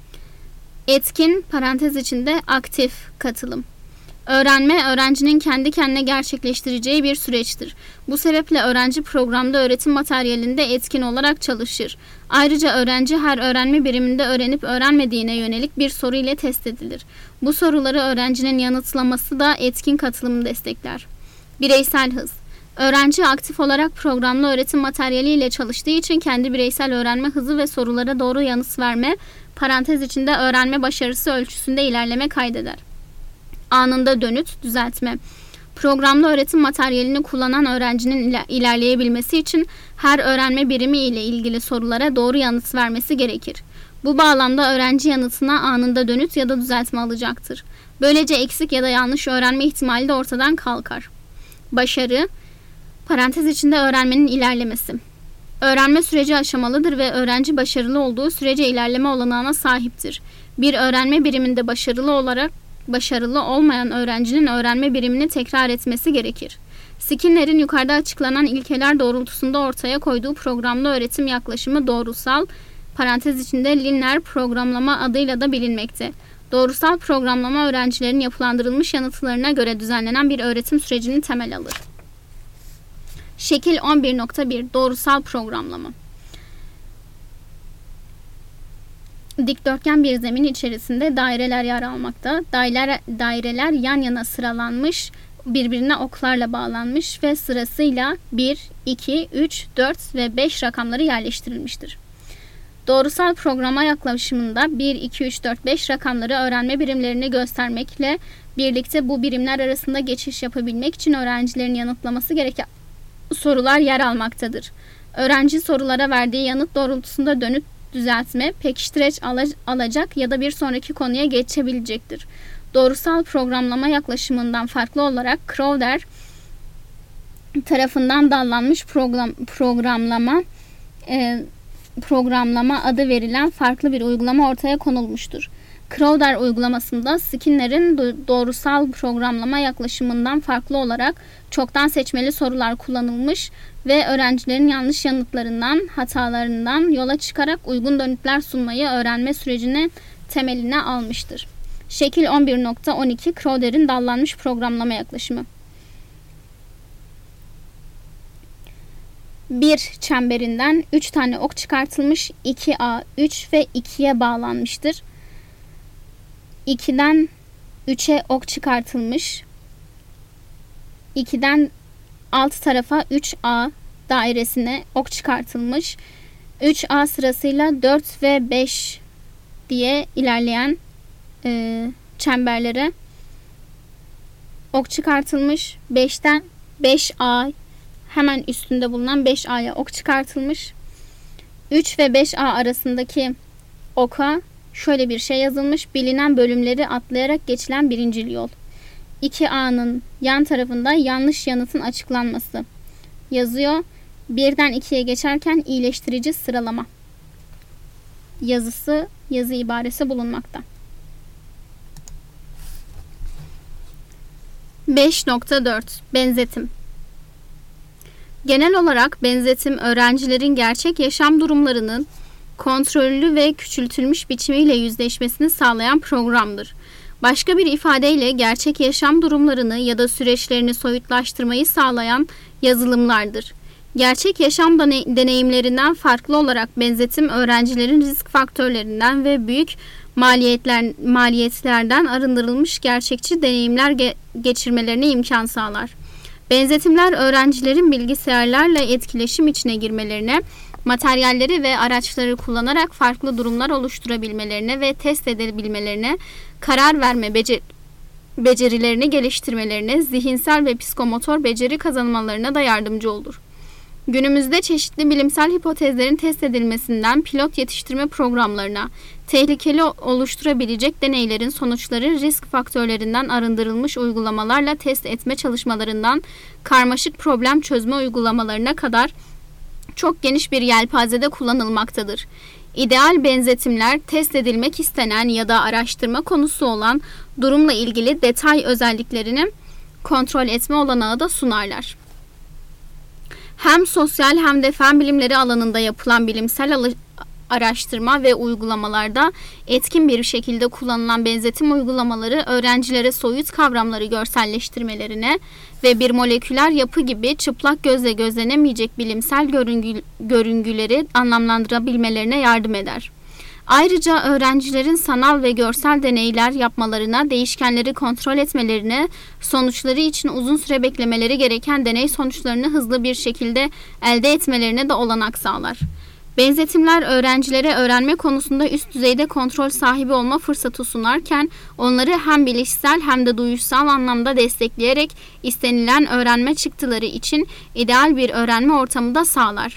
Etkin, parantez içinde aktif katılım. Öğrenme, öğrencinin kendi kendine gerçekleştireceği bir süreçtir. Bu sebeple öğrenci programda öğretim materyalinde etkin olarak çalışır. Ayrıca öğrenci her öğrenme biriminde öğrenip öğrenmediğine yönelik bir soru ile test edilir. Bu soruları öğrencinin yanıtlaması da etkin katılımı destekler. Bireysel hız. Öğrenci aktif olarak programlı öğretim materyaliyle çalıştığı için kendi bireysel öğrenme hızı ve sorulara doğru yanıt verme, parantez içinde öğrenme başarısı ölçüsünde ilerleme kaydeder. Anında dönüt, düzeltme. Programlı öğretim materyalini kullanan öğrencinin ilerleyebilmesi için her öğrenme birimi ile ilgili sorulara doğru yanıt vermesi gerekir. Bu bağlamda öğrenci yanıtına anında dönüt ya da düzeltme alacaktır. Böylece eksik ya da yanlış öğrenme ihtimali de ortadan kalkar. Başarı, parantez içinde öğrenmenin ilerlemesi. Öğrenme süreci aşamalıdır ve öğrenci başarılı olduğu sürece ilerleme olanağına sahiptir. Bir öğrenme biriminde başarılı olarak başarılı olmayan öğrencinin öğrenme birimini tekrar etmesi gerekir. Skinner'in yukarıda açıklanan ilkeler doğrultusunda ortaya koyduğu programlı öğretim yaklaşımı doğrusal, parantez içinde lineer programlama adıyla da bilinmekte. Doğrusal programlama öğrencilerin yapılandırılmış yanıtlarına göre düzenlenen bir öğretim sürecini temel alır. Şekil on bir nokta bir Doğrusal programlama. Dikdörtgen bir zemin içerisinde daireler yer almakta. Daireler, daireler yan yana sıralanmış, birbirine oklarla bağlanmış ve sırasıyla bir, iki, üç, dört ve beş rakamları yerleştirilmiştir. Doğrusal programa yaklaşımında bir, iki, üç, dört, beş rakamları öğrenme birimlerini göstermekle birlikte bu birimler arasında geçiş yapabilmek için öğrencilerin yanıtlaması gereken sorular yer almaktadır. Öğrenci sorulara verdiği yanıt doğrultusunda dönüt düzeltme, pekiştireç alacak ya da bir sonraki konuya geçebilecektir. Doğrusal programlama yaklaşımından farklı olarak Crowder tarafından dallanmış program, programlama e, programlama adı verilen farklı bir uygulama ortaya konulmuştur. Crowder uygulamasında Skinner'in doğrusal programlama yaklaşımından farklı olarak çoktan seçmeli sorular kullanılmış ve öğrencilerin yanlış yanıtlarından, hatalarından yola çıkarak uygun dönütler sunmayı öğrenme sürecinin temeline almıştır. Şekil on bir nokta on iki Crowder'in dallanmış programlama yaklaşımı. bir çemberinden üç tane ok çıkartılmış, iki A, üç ve ikiye bağlanmıştır. ikiden üçe ok çıkartılmış. ikiden alt tarafa üç A dairesine ok çıkartılmış. üç A sırasıyla dört ve beş diye ilerleyen e, çemberlere ok çıkartılmış. beşten beş A hemen üstünde bulunan beş A'ya ok çıkartılmış. üç ve beş A arasındaki oka şöyle bir şey yazılmış: bilinen bölümleri atlayarak geçilen birincil yol. iki A'nın yan tarafında yanlış yanıtın açıklanması yazıyor. birden ikiye geçerken iyileştirici sıralama yazısı, yazı ibaresi bulunmakta. beş nokta dört Benzetim. Genel olarak benzetim, öğrencilerin gerçek yaşam durumlarının kontrollü ve küçültülmüş biçimiyle yüzleşmesini sağlayan programdır. Başka bir ifadeyle gerçek yaşam durumlarını ya da süreçlerini soyutlaştırmayı sağlayan yazılımlardır. Gerçek yaşam deneyimlerinden farklı olarak benzetim, öğrencilerin risk faktörlerinden ve büyük maliyetler, maliyetlerden arındırılmış gerçekçi deneyimler ge- geçirmelerine imkan sağlar. Benzetimler, öğrencilerin bilgisayarlarla etkileşim içine girmelerine, materyalleri ve araçları kullanarak farklı durumlar oluşturabilmelerine ve test edebilmelerine, karar verme becer- becerilerini geliştirmelerine, zihinsel ve psikomotor beceri kazanmalarına da yardımcı olur. Günümüzde çeşitli bilimsel hipotezlerin test edilmesinden pilot yetiştirme programlarına, tehlikeli oluşturabilecek deneylerin sonuçları risk faktörlerinden arındırılmış uygulamalarla test etme çalışmalarından karmaşık problem çözme uygulamalarına kadar çok geniş bir yelpazede kullanılmaktadır. İdeal benzetimler, test edilmek istenen ya da araştırma konusu olan durumla ilgili detay özelliklerini kontrol etme olanağı da sunarlar. Hem sosyal hem de fen bilimleri alanında yapılan bilimsel araştırma ve uygulamalarda etkin bir şekilde kullanılan benzetim uygulamaları öğrencilere soyut kavramları görselleştirmelerine ve bir moleküler yapı gibi çıplak gözle gözlenemeyecek bilimsel görüngü, görüngüleri anlamlandırabilmelerine yardım eder. Ayrıca öğrencilerin sanal ve görsel deneyler yapmalarına, değişkenleri kontrol etmelerine, sonuçları için uzun süre beklemeleri gereken deney sonuçlarını hızlı bir şekilde elde etmelerine de olanak sağlar. Benzetimler öğrencilere öğrenme konusunda üst düzeyde kontrol sahibi olma fırsatı sunarken onları hem bilişsel hem de duyuşsal anlamda destekleyerek istenilen öğrenme çıktıları için ideal bir öğrenme ortamı da sağlar.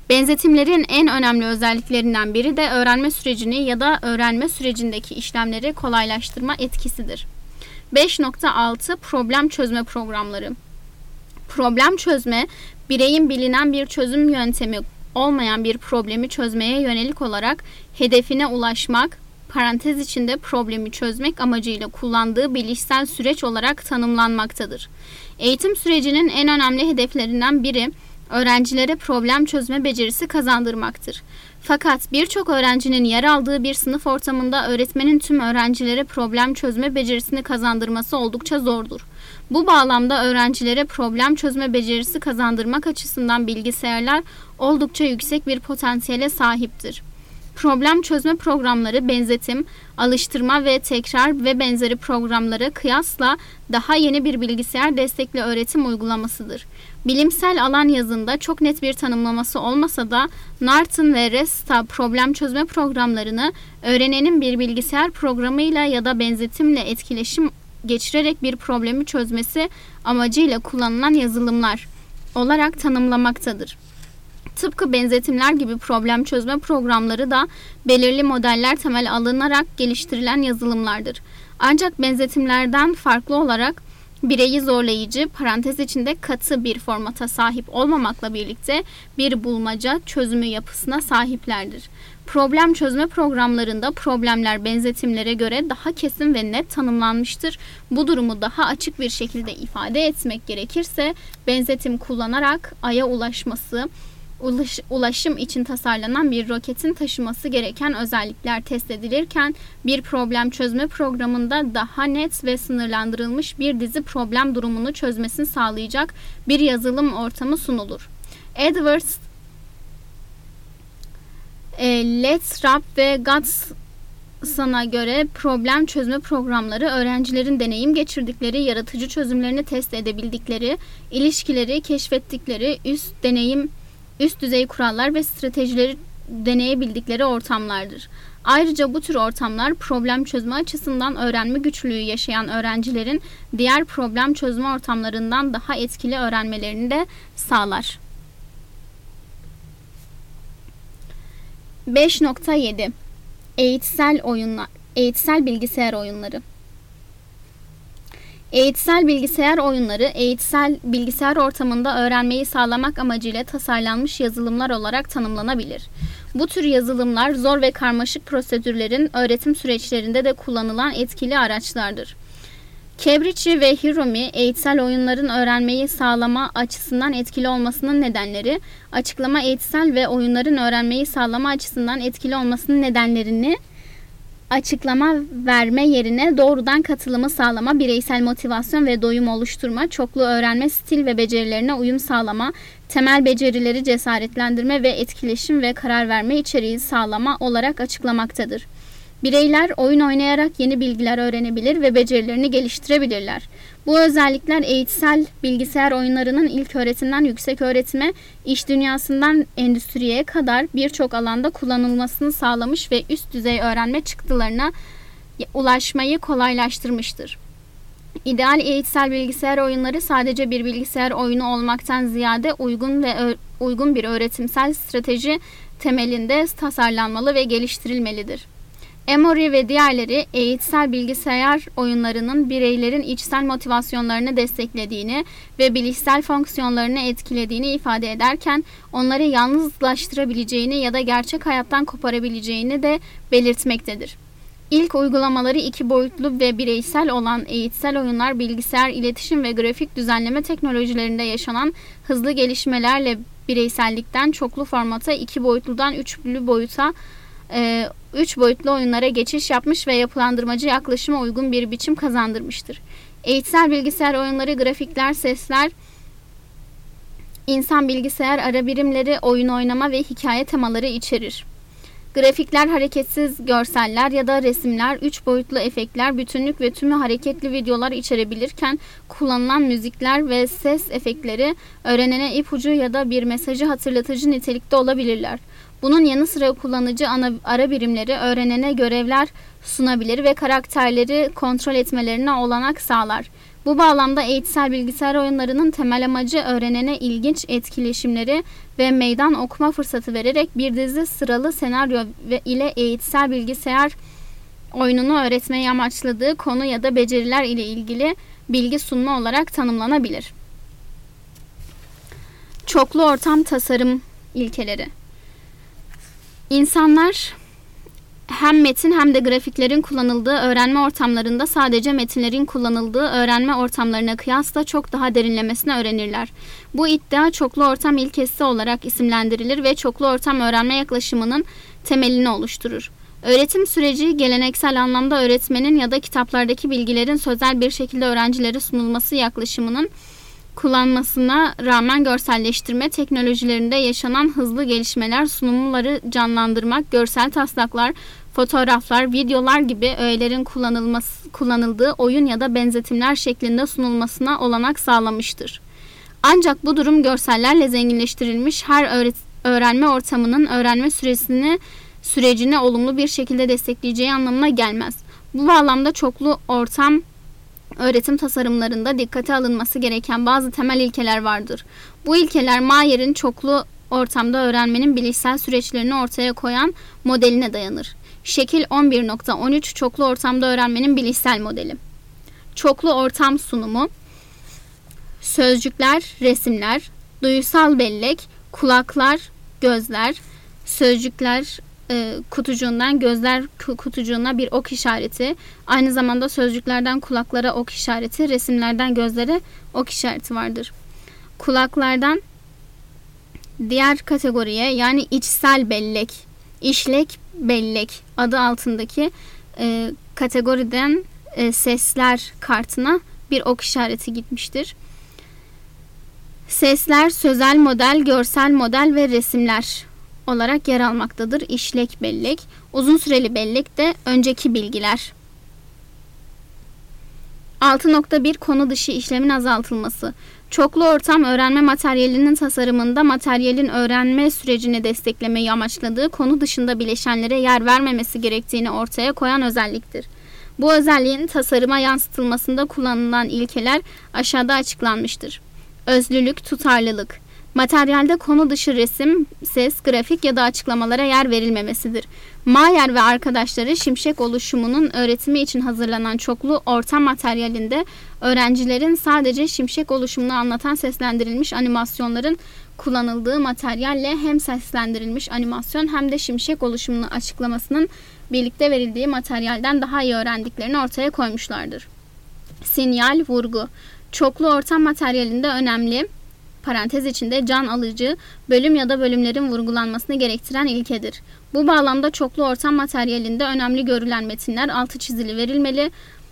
Benzetimlerin en önemli özelliklerinden biri de öğrenme sürecini ya da öğrenme sürecindeki işlemleri kolaylaştırma etkisidir. beş nokta altı Problem çözme programları. Problem çözme, bireyin bilinen bir çözüm yöntemi olmayan bir problemi çözmeye yönelik olarak hedefine ulaşmak, parantez içinde problemi çözmek amacıyla kullandığı bilişsel süreç olarak tanımlanmaktadır. Eğitim sürecinin en önemli hedeflerinden biri, öğrencilere problem çözme becerisi kazandırmaktır. Fakat birçok öğrencinin yer aldığı bir sınıf ortamında öğretmenin tüm öğrencilere problem çözme becerisini kazandırması oldukça zordur. Bu bağlamda öğrencilere problem çözme becerisi kazandırmak açısından bilgisayarlar oldukça yüksek bir potansiyele sahiptir. Problem çözme programları benzetim, alıştırma ve tekrar ve benzeri programlara kıyasla daha yeni bir bilgisayar destekli öğretim uygulamasıdır. Bilimsel alan yazında çok net bir tanımlaması olmasa da Norton ve Resta problem çözme programlarını öğrenenin bir bilgisayar programıyla ya da benzetimle etkileşim geçirerek bir problemi çözmesi amacıyla kullanılan yazılımlar olarak tanımlamaktadır. Tıpkı benzetimler gibi problem çözme programları da belirli modeller temel alınarak geliştirilen yazılımlardır. Ancak benzetimlerden farklı olarak bireyi zorlayıcı, parantez içinde katı bir formata sahip olmamakla birlikte bir bulmaca çözümü yapısına sahiplerdir. Problem çözme programlarında problemler benzetimlere göre daha kesin ve net tanımlanmıştır. Bu durumu daha açık bir şekilde ifade etmek gerekirse benzetim kullanarak Ay'a ulaşması, Ulaş, ulaşım için tasarlanan bir roketin taşıması gereken özellikler test edilirken bir problem çözme programında daha net ve sınırlandırılmış bir dizi problem durumunu çözmesini sağlayacak bir yazılım ortamı sunulur. Edwards, e, Let's Rap ve Godson'a göre problem çözme programları öğrencilerin deneyim geçirdikleri, yaratıcı çözümlerini test edebildikleri, ilişkileri keşfettikleri, üst deneyim üst düzey kurallar ve stratejileri deneyebildikleri ortamlardır. Ayrıca bu tür ortamlar problem çözme açısından öğrenme güçlüğü yaşayan öğrencilerin diğer problem çözme ortamlarından daha etkili öğrenmelerini de sağlar. beş nokta yedi Eğitsel oyunlar, eğitsel bilgisayar oyunları. Eğitsel bilgisayar oyunları, eğitsel bilgisayar ortamında öğrenmeyi sağlamak amacıyla tasarlanmış yazılımlar olarak tanımlanabilir. Bu tür yazılımlar zor ve karmaşık prosedürlerin öğretim süreçlerinde de kullanılan etkili araçlardır. Cambridge ve Hiromi, eğitsel oyunların öğrenmeyi sağlama açısından etkili olmasının nedenleri, açıklama eğitsel ve oyunların öğrenmeyi sağlama açısından etkili olmasının nedenlerini açıklama verme yerine doğrudan katılımı sağlama, bireysel motivasyon ve doyum oluşturma, çoklu öğrenme stil ve becerilerine uyum sağlama, temel becerileri cesaretlendirme ve etkileşim ve karar verme içeriği sağlama olarak açıklamaktadır. Bireyler oyun oynayarak yeni bilgiler öğrenebilir ve becerilerini geliştirebilirler. Bu özellikler eğitsel bilgisayar oyunlarının ilköğretimden yükseköğretime, iş dünyasından endüstriye kadar birçok alanda kullanılmasını sağlamış ve üst düzey öğrenme çıktılarına ulaşmayı kolaylaştırmıştır. İdeal eğitsel bilgisayar oyunları sadece bir bilgisayar oyunu olmaktan ziyade uygun ve uygun bir öğretimsel strateji temelinde tasarlanmalı ve geliştirilmelidir. Emory ve diğerleri eğitsel bilgisayar oyunlarının bireylerin içsel motivasyonlarını desteklediğini ve bilişsel fonksiyonlarını etkilediğini ifade ederken onları yalnızlaştırabileceğini ya da gerçek hayattan koparabileceğini de belirtmektedir. İlk uygulamaları iki boyutlu ve bireysel olan eğitsel oyunlar bilgisayar iletişim ve grafik düzenleme teknolojilerinde yaşanan hızlı gelişmelerle bireysellikten çoklu formata, iki boyutludan üçlü boyuta e, üç boyutlu oyunlara geçiş yapmış ve yapılandırmacı yaklaşıma uygun bir biçim kazandırmıştır. Eğitsel bilgisayar oyunları grafikler, sesler, insan bilgisayar ara birimleri, oyun oynama ve hikaye temaları içerir. Grafikler hareketsiz görseller ya da resimler, üç boyutlu efektler, bütünlük ve tümü hareketli videolar içerebilirken kullanılan müzikler ve ses efektleri öğrenene ipucu ya da bir mesajı hatırlatıcı nitelikte olabilirler. Bunun yanı sıra kullanıcı ana, ara birimleri öğrenene görevler sunabilir ve karakterleri kontrol etmelerine olanak sağlar. Bu bağlamda eğitsel bilgisayar oyunlarının temel amacı öğrenene ilginç etkileşimleri ve meydan okuma fırsatı vererek bir dizi sıralı senaryo ile eğitsel bilgisayar oyununu öğretmeyi amaçladığı konu ya da beceriler ile ilgili bilgi sunma olarak tanımlanabilir. Çoklu ortam tasarım ilkeleri. İnsanlar hem metin hem de grafiklerin kullanıldığı öğrenme ortamlarında sadece metinlerin kullanıldığı öğrenme ortamlarına kıyasla çok daha derinlemesine öğrenirler. Bu iddia çoklu ortam ilkesi olarak isimlendirilir ve çoklu ortam öğrenme yaklaşımının temelini oluşturur. Öğretim süreci geleneksel anlamda öğretmenin ya da kitaplardaki bilgilerin sözel bir şekilde öğrencilere sunulması yaklaşımının kullanmasına rağmen görselleştirme teknolojilerinde yaşanan hızlı gelişmeler, sunumları canlandırmak, görsel taslaklar, fotoğraflar, videolar gibi öğelerin kullanılması, kullanıldığı oyun ya da benzetimler şeklinde sunulmasına olanak sağlamıştır. Ancak bu durum görsellerle zenginleştirilmiş her öğret- öğrenme ortamının öğrenme süresini sürecini olumlu bir şekilde destekleyeceği anlamına gelmez. Bu bağlamda çoklu ortam öğretim tasarımlarında dikkate alınması gereken bazı temel ilkeler vardır. Bu ilkeler Mayer'in çoklu ortamda öğrenmenin bilişsel süreçlerini ortaya koyan modeline dayanır. Şekil on bir nokta on üç çoklu ortamda öğrenmenin bilişsel modeli. Çoklu ortam sunumu, sözcükler, resimler, duyusal bellek, kulaklar, gözler, sözcükler e, kutucuğundan gözler kutucuğuna bir ok işareti, aynı zamanda sözcüklerden kulaklara ok işareti, resimlerden gözlere ok işareti vardır. Kulaklardan diğer kategoriye, yani içsel bellek, işlek bellek adı altındaki e, kategoriden e, sesler kartına bir ok işareti gitmiştir. Sesler, sözel model, görsel model ve resimler olarak yer almaktadır. İşlek bellek. Uzun süreli bellek de önceki bilgiler. altı nokta bir Konu dışı işlemin azaltılması. Çoklu ortam öğrenme materyalinin tasarımında materyalin öğrenme sürecini desteklemeyi amaçladığı konu dışında bileşenlere yer vermemesi gerektiğini ortaya koyan özelliktir. Bu özelliğin tasarıma yansıtılmasında kullanılan ilkeler aşağıda açıklanmıştır. Özlülük, tutarlılık. Materyalde konu dışı resim, ses, grafik ya da açıklamalara yer verilmemesidir. Mayer ve arkadaşları şimşek oluşumunun öğretimi için hazırlanan çoklu ortam materyalinde öğrencilerin sadece şimşek oluşumunu anlatan seslendirilmiş animasyonların kullanıldığı materyalle hem seslendirilmiş animasyon hem de şimşek oluşumunu açıklamasının birlikte verildiği materyalden daha iyi öğrendiklerini ortaya koymuşlardır. Sinyal, vurgu. Çoklu ortam materyalinde önemli, parantez içinde can alıcı, bölüm ya da bölümlerin vurgulanmasını gerektiren ilkedir. Bu bağlamda çoklu ortam materyalinde önemli görülen metinler altı çizili verilmeli,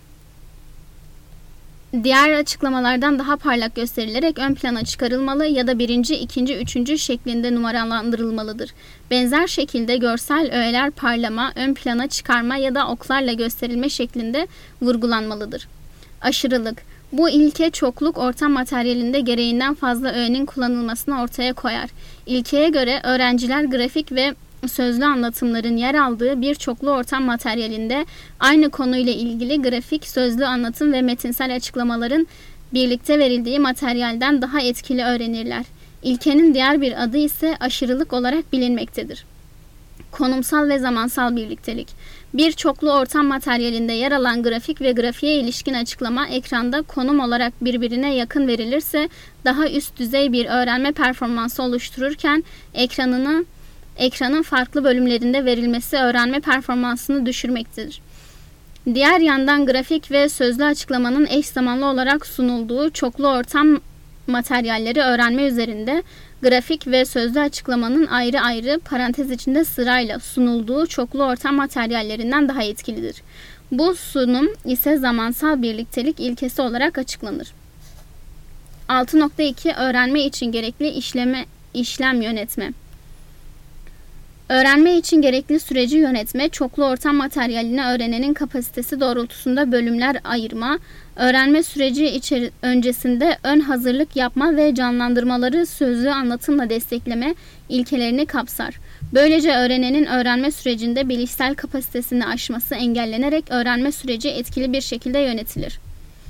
diğer açıklamalardan daha parlak gösterilerek ön plana çıkarılmalı ya da birinci, ikinci, üçüncü şeklinde numaralandırılmalıdır. Benzer şekilde görsel öğeler parlama, ön plana çıkarma ya da oklarla gösterilme şeklinde vurgulanmalıdır. Aşırılık. Bu ilke çokluk ortam materyalinde gereğinden fazla öğenin kullanılmasını ortaya koyar. İlkeye göre öğrenciler grafik ve sözlü anlatımların yer aldığı bir çoklu ortam materyalinde aynı konuyla ilgili grafik, sözlü anlatım ve metinsel açıklamaların birlikte verildiği materyalden daha etkili öğrenirler. İlkenin diğer bir adı ise aşırılık olarak bilinmektedir. Konumsal ve zamansal birliktelik. Bir çoklu ortam materyalinde yer alan grafik ve grafiğe ilişkin açıklama ekranda konum olarak birbirine yakın verilirse daha üst düzey bir öğrenme performansı oluştururken ekranını ekranın farklı bölümlerinde verilmesi öğrenme performansını düşürmektedir. Diğer yandan grafik ve sözlü açıklamanın eş zamanlı olarak sunulduğu çoklu ortam materyalleri öğrenme üzerinde, grafik ve sözlü açıklamanın ayrı ayrı parantez içinde sırayla sunulduğu çoklu ortam materyallerinden daha etkilidir. Bu sunum ise zamansal birliktelik ilkesi olarak açıklanır. altı nokta iki Öğrenme için gerekli işleme, işlem yönetme. Öğrenme için gerekli süreci yönetme, çoklu ortam materyaline öğrenenin kapasitesi doğrultusunda bölümler ayırma, öğrenme süreci içeri, öncesinde ön hazırlık yapma ve canlandırmaları sözlü anlatımla destekleme ilkelerini kapsar. Böylece öğrenenin öğrenme sürecinde bilişsel kapasitesini aşması engellenerek öğrenme süreci etkili bir şekilde yönetilir.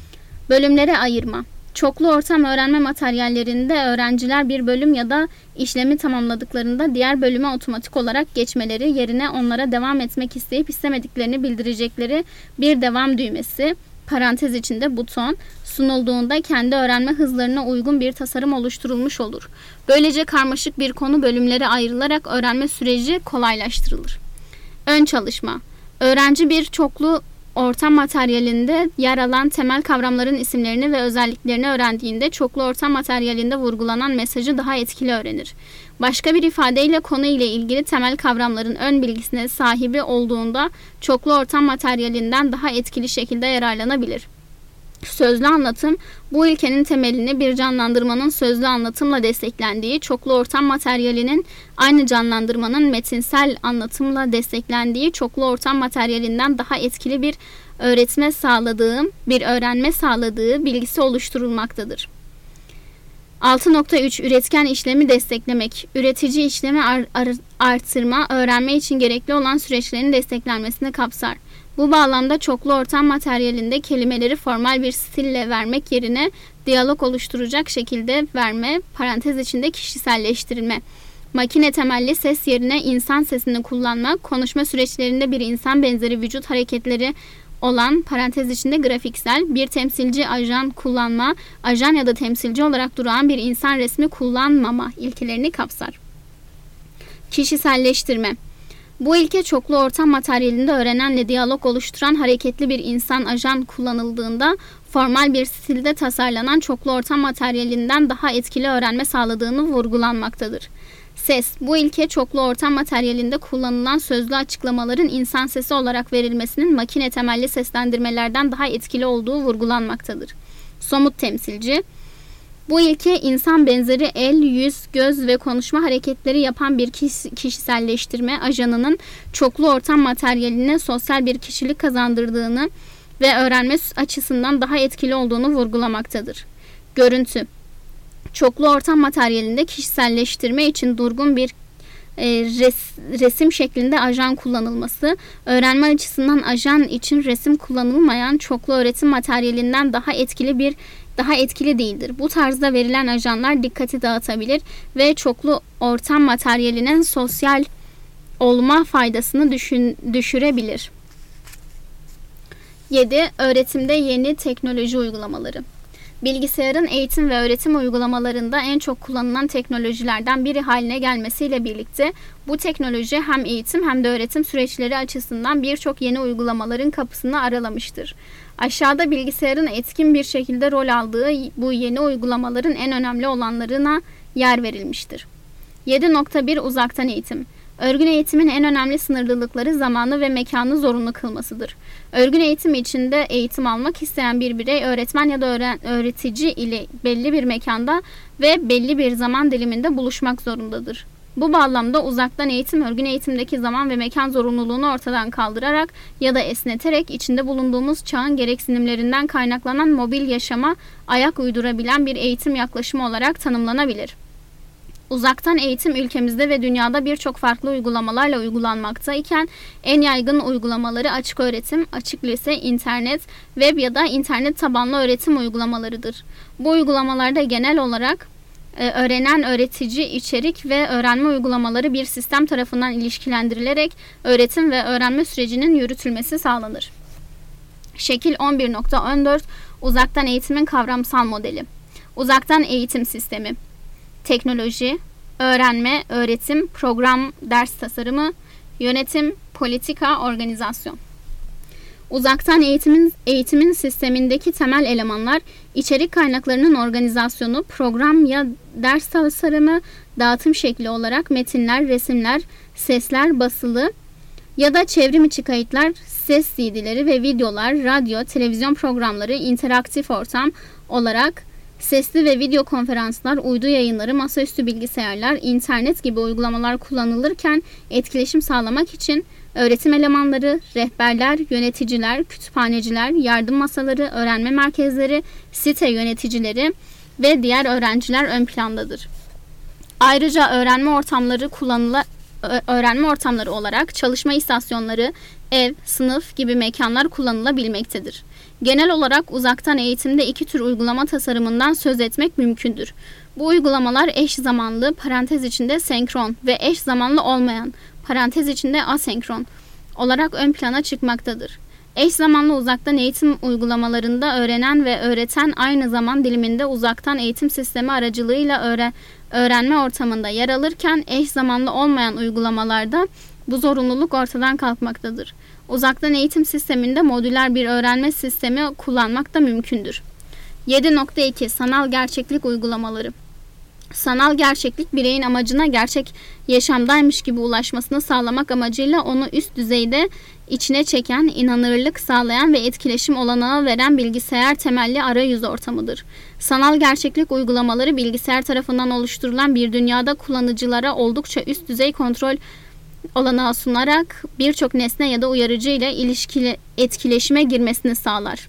Bölümlere ayırma. Çoklu ortam öğrenme materyallerinde öğrenciler bir bölüm ya da işlemi tamamladıklarında diğer bölüme otomatik olarak geçmeleri yerine onlara devam etmek isteyip istemediklerini bildirecekleri bir devam düğmesi, parantez içinde buton, sunulduğunda kendi öğrenme hızlarına uygun bir tasarım oluşturulmuş olur. Böylece karmaşık bir konu bölümlere ayrılarak öğrenme süreci kolaylaştırılır. Ön çalışma. Öğrenci bir çoklu ortam materyalinde yer alan temel kavramların isimlerini ve özelliklerini öğrendiğinde çoklu ortam materyalinde vurgulanan mesajı daha etkili öğrenir. Başka bir ifadeyle konu ile ilgili temel kavramların ön bilgisine sahibi olduğunda çoklu ortam materyalinden daha etkili şekilde yararlanabilir. Sözlü anlatım, bu ilkenin temelini bir canlandırmanın sözlü anlatımla desteklendiği, çoklu ortam materyalinin aynı canlandırmanın metinsel anlatımla desteklendiği çoklu ortam materyalinden daha etkili bir öğretme sağladığı, bir öğrenme sağladığı bilgisi oluşturulmaktadır. altı nokta üç Üretken işlemi desteklemek. Üretici işlemi ar- ar- artırma, öğrenme için gerekli olan süreçlerin desteklenmesini kapsar. Bu bağlamda çoklu ortam materyalinde kelimeleri formal bir stille vermek yerine diyalog oluşturacak şekilde verme, parantez içinde kişiselleştirilme. Makine temelli ses yerine insan sesini kullanma, konuşma süreçlerinde bir insan benzeri vücut hareketleri olan, parantez içinde grafiksel, bir temsilci ajan kullanma, ajan ya da temsilci olarak duran bir insan resmi kullanmama ilkelerini kapsar. Kişiselleştirme. Bu ilke çoklu ortam materyalinde öğrenenle diyalog oluşturan hareketli bir insan ajan kullanıldığında formal bir stilde tasarlanan çoklu ortam materyalinden daha etkili öğrenme sağladığını vurgulanmaktadır. Ses. Bu ilke çoklu ortam materyalinde kullanılan sözlü açıklamaların insan sesi olarak verilmesinin makine temelli seslendirmelerden daha etkili olduğu vurgulanmaktadır. Somut temsilci. Bu ilke insan benzeri el, yüz, göz ve konuşma hareketleri yapan bir kişiselleştirme ajanının çoklu ortam materyaline sosyal bir kişilik kazandırdığını ve öğrenme açısından daha etkili olduğunu vurgulamaktadır. Görüntü. Çoklu ortam materyalinde kişiselleştirme için durgun bir e, res, resim şeklinde ajan kullanılması, öğrenme açısından ajan için resim kullanılmayan çoklu öğretim materyalinden daha etkili bir daha etkili değildir. Bu tarzda verilen ajanlar dikkati dağıtabilir ve çoklu ortam materyalinin sosyal olma faydasını düşün, düşürebilir. yedi Öğretimde yeni teknoloji uygulamaları. Bilgisayarın eğitim ve öğretim uygulamalarında en çok kullanılan teknolojilerden biri haline gelmesiyle birlikte bu teknoloji hem eğitim hem de öğretim süreçleri açısından birçok yeni uygulamaların kapısını aralamıştır. Aşağıda bilgisayarın etkin bir şekilde rol aldığı bu yeni uygulamaların en önemli olanlarına yer verilmiştir. yedi nokta bir Uzaktan eğitim. Örgün eğitimin en önemli sınırlılıkları zamanı ve mekanı zorunlu kılmasıdır. Örgün eğitim içinde eğitim almak isteyen bir birey öğretmen ya da öğren- öğretici ile belli bir mekanda ve belli bir zaman diliminde buluşmak zorundadır. Bu bağlamda uzaktan eğitim, örgün eğitimdeki zaman ve mekan zorunluluğunu ortadan kaldırarak ya da esneterek içinde bulunduğumuz çağın gereksinimlerinden kaynaklanan mobil yaşama ayak uydurabilen bir eğitim yaklaşımı olarak tanımlanabilir. Uzaktan eğitim ülkemizde ve dünyada birçok farklı uygulamalarla uygulanmakta iken en yaygın uygulamaları açık öğretim, açık lise, internet, web ya da internet tabanlı öğretim uygulamalarıdır. Bu uygulamalarda genel olarak e, öğrenen öğretici içerik ve öğrenme uygulamaları bir sistem tarafından ilişkilendirilerek öğretim ve öğrenme sürecinin yürütülmesi sağlanır. Şekil on bir nokta on dört Uzaktan eğitimin kavramsal modeli. Uzaktan eğitim sistemi. Teknoloji, öğrenme, öğretim, program, ders tasarımı, yönetim, politika, organizasyon. Uzaktan eğitimin, eğitimin sistemindeki temel elemanlar, içerik kaynaklarının organizasyonu, program ya ders tasarımı, dağıtım şekli olarak metinler, resimler, sesler, basılı ya da çevrim içi kayıtlar, ses C D'leri ve videolar, radyo, televizyon programları, interaktif ortam olarak sesli ve video konferanslar, uydu yayınları, masaüstü bilgisayarlar, internet gibi uygulamalar kullanılırken etkileşim sağlamak için öğretim elemanları, rehberler, yöneticiler, kütüphaneciler, yardım masaları, öğrenme merkezleri, site yöneticileri ve diğer öğrenciler ön plandadır. Ayrıca öğrenme ortamları kullanıla öğrenme ortamları olarak çalışma istasyonları, ev, sınıf gibi mekanlar kullanılabilmektedir. Genel olarak uzaktan eğitimde iki tür uygulama tasarımından söz etmek mümkündür. Bu uygulamalar eş zamanlı, parantez içinde senkron ve eş zamanlı olmayan, parantez içinde asenkron olarak ön plana çıkmaktadır. Eş zamanlı uzaktan eğitim uygulamalarında öğrenen ve öğreten aynı zaman diliminde uzaktan eğitim sistemi aracılığıyla öğren öğrenme ortamında yer alırken eş zamanlı olmayan uygulamalarda bu zorunluluk ortadan kalkmaktadır. Uzaktan eğitim sisteminde modüler bir öğrenme sistemi kullanmak da mümkündür. yedi nokta iki Sanal gerçeklik uygulamaları. Sanal gerçeklik, bireyin amacına gerçek yaşamdaymış gibi ulaşmasını sağlamak amacıyla onu üst düzeyde içine çeken, inanırlık sağlayan ve etkileşim olanağı veren bilgisayar temelli arayüz ortamıdır. Sanal gerçeklik uygulamaları bilgisayar tarafından oluşturulan bir dünyada kullanıcılara oldukça üst düzey kontrol olanağı sunarak birçok nesne ya da uyarıcı ile ilişkili etkileşime girmesini sağlar.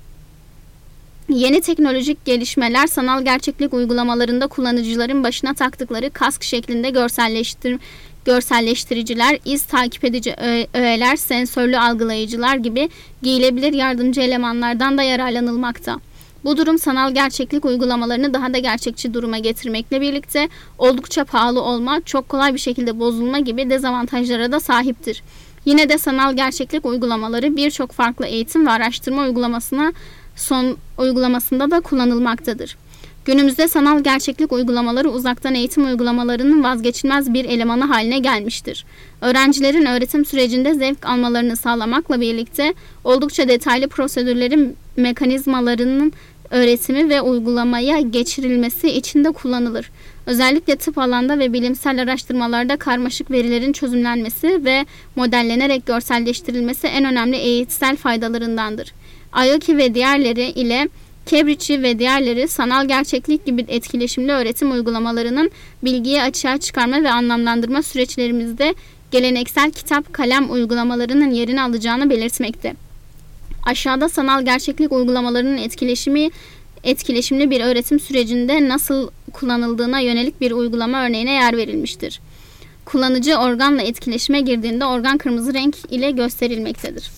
Yeni teknolojik gelişmeler sanal gerçeklik uygulamalarında kullanıcıların başına taktıkları kask şeklinde görselleştir görselleştiriciler, iz takip edici öğeler, sensörlü algılayıcılar gibi giyilebilir yardımcı elemanlardan da yararlanılmakta. Bu durum sanal gerçeklik uygulamalarını daha da gerçekçi duruma getirmekle birlikte oldukça pahalı olma, çok kolay bir şekilde bozulma gibi dezavantajlara da sahiptir. Yine de sanal gerçeklik uygulamaları birçok farklı eğitim ve araştırma uygulamasına son uygulamasında da kullanılmaktadır. Günümüzde sanal gerçeklik uygulamaları uzaktan eğitim uygulamalarının vazgeçilmez bir elemanı haline gelmiştir. Öğrencilerin öğretim sürecinde zevk almalarını sağlamakla birlikte oldukça detaylı prosedürlerin mekanizmalarının öğretimi ve uygulamaya geçirilmesi için de kullanılır. Özellikle tıp alanda ve bilimsel araştırmalarda karmaşık verilerin çözümlenmesi ve modellenerek görselleştirilmesi en önemli eğitsel faydalarındandır. Aoki ve diğerleri ile Cambridge ve diğerleri sanal gerçeklik gibi etkileşimli öğretim uygulamalarının bilgiyi açığa çıkarma ve anlamlandırma süreçlerimizde geleneksel kitap kalem uygulamalarının yerini alacağını belirtmekte. Aşağıda sanal gerçeklik uygulamalarının etkileşimi etkileşimli bir öğretim sürecinde nasıl kullanıldığına yönelik bir uygulama örneğine yer verilmiştir. Kullanıcı organla etkileşime girdiğinde organ kırmızı renk ile gösterilmektedir.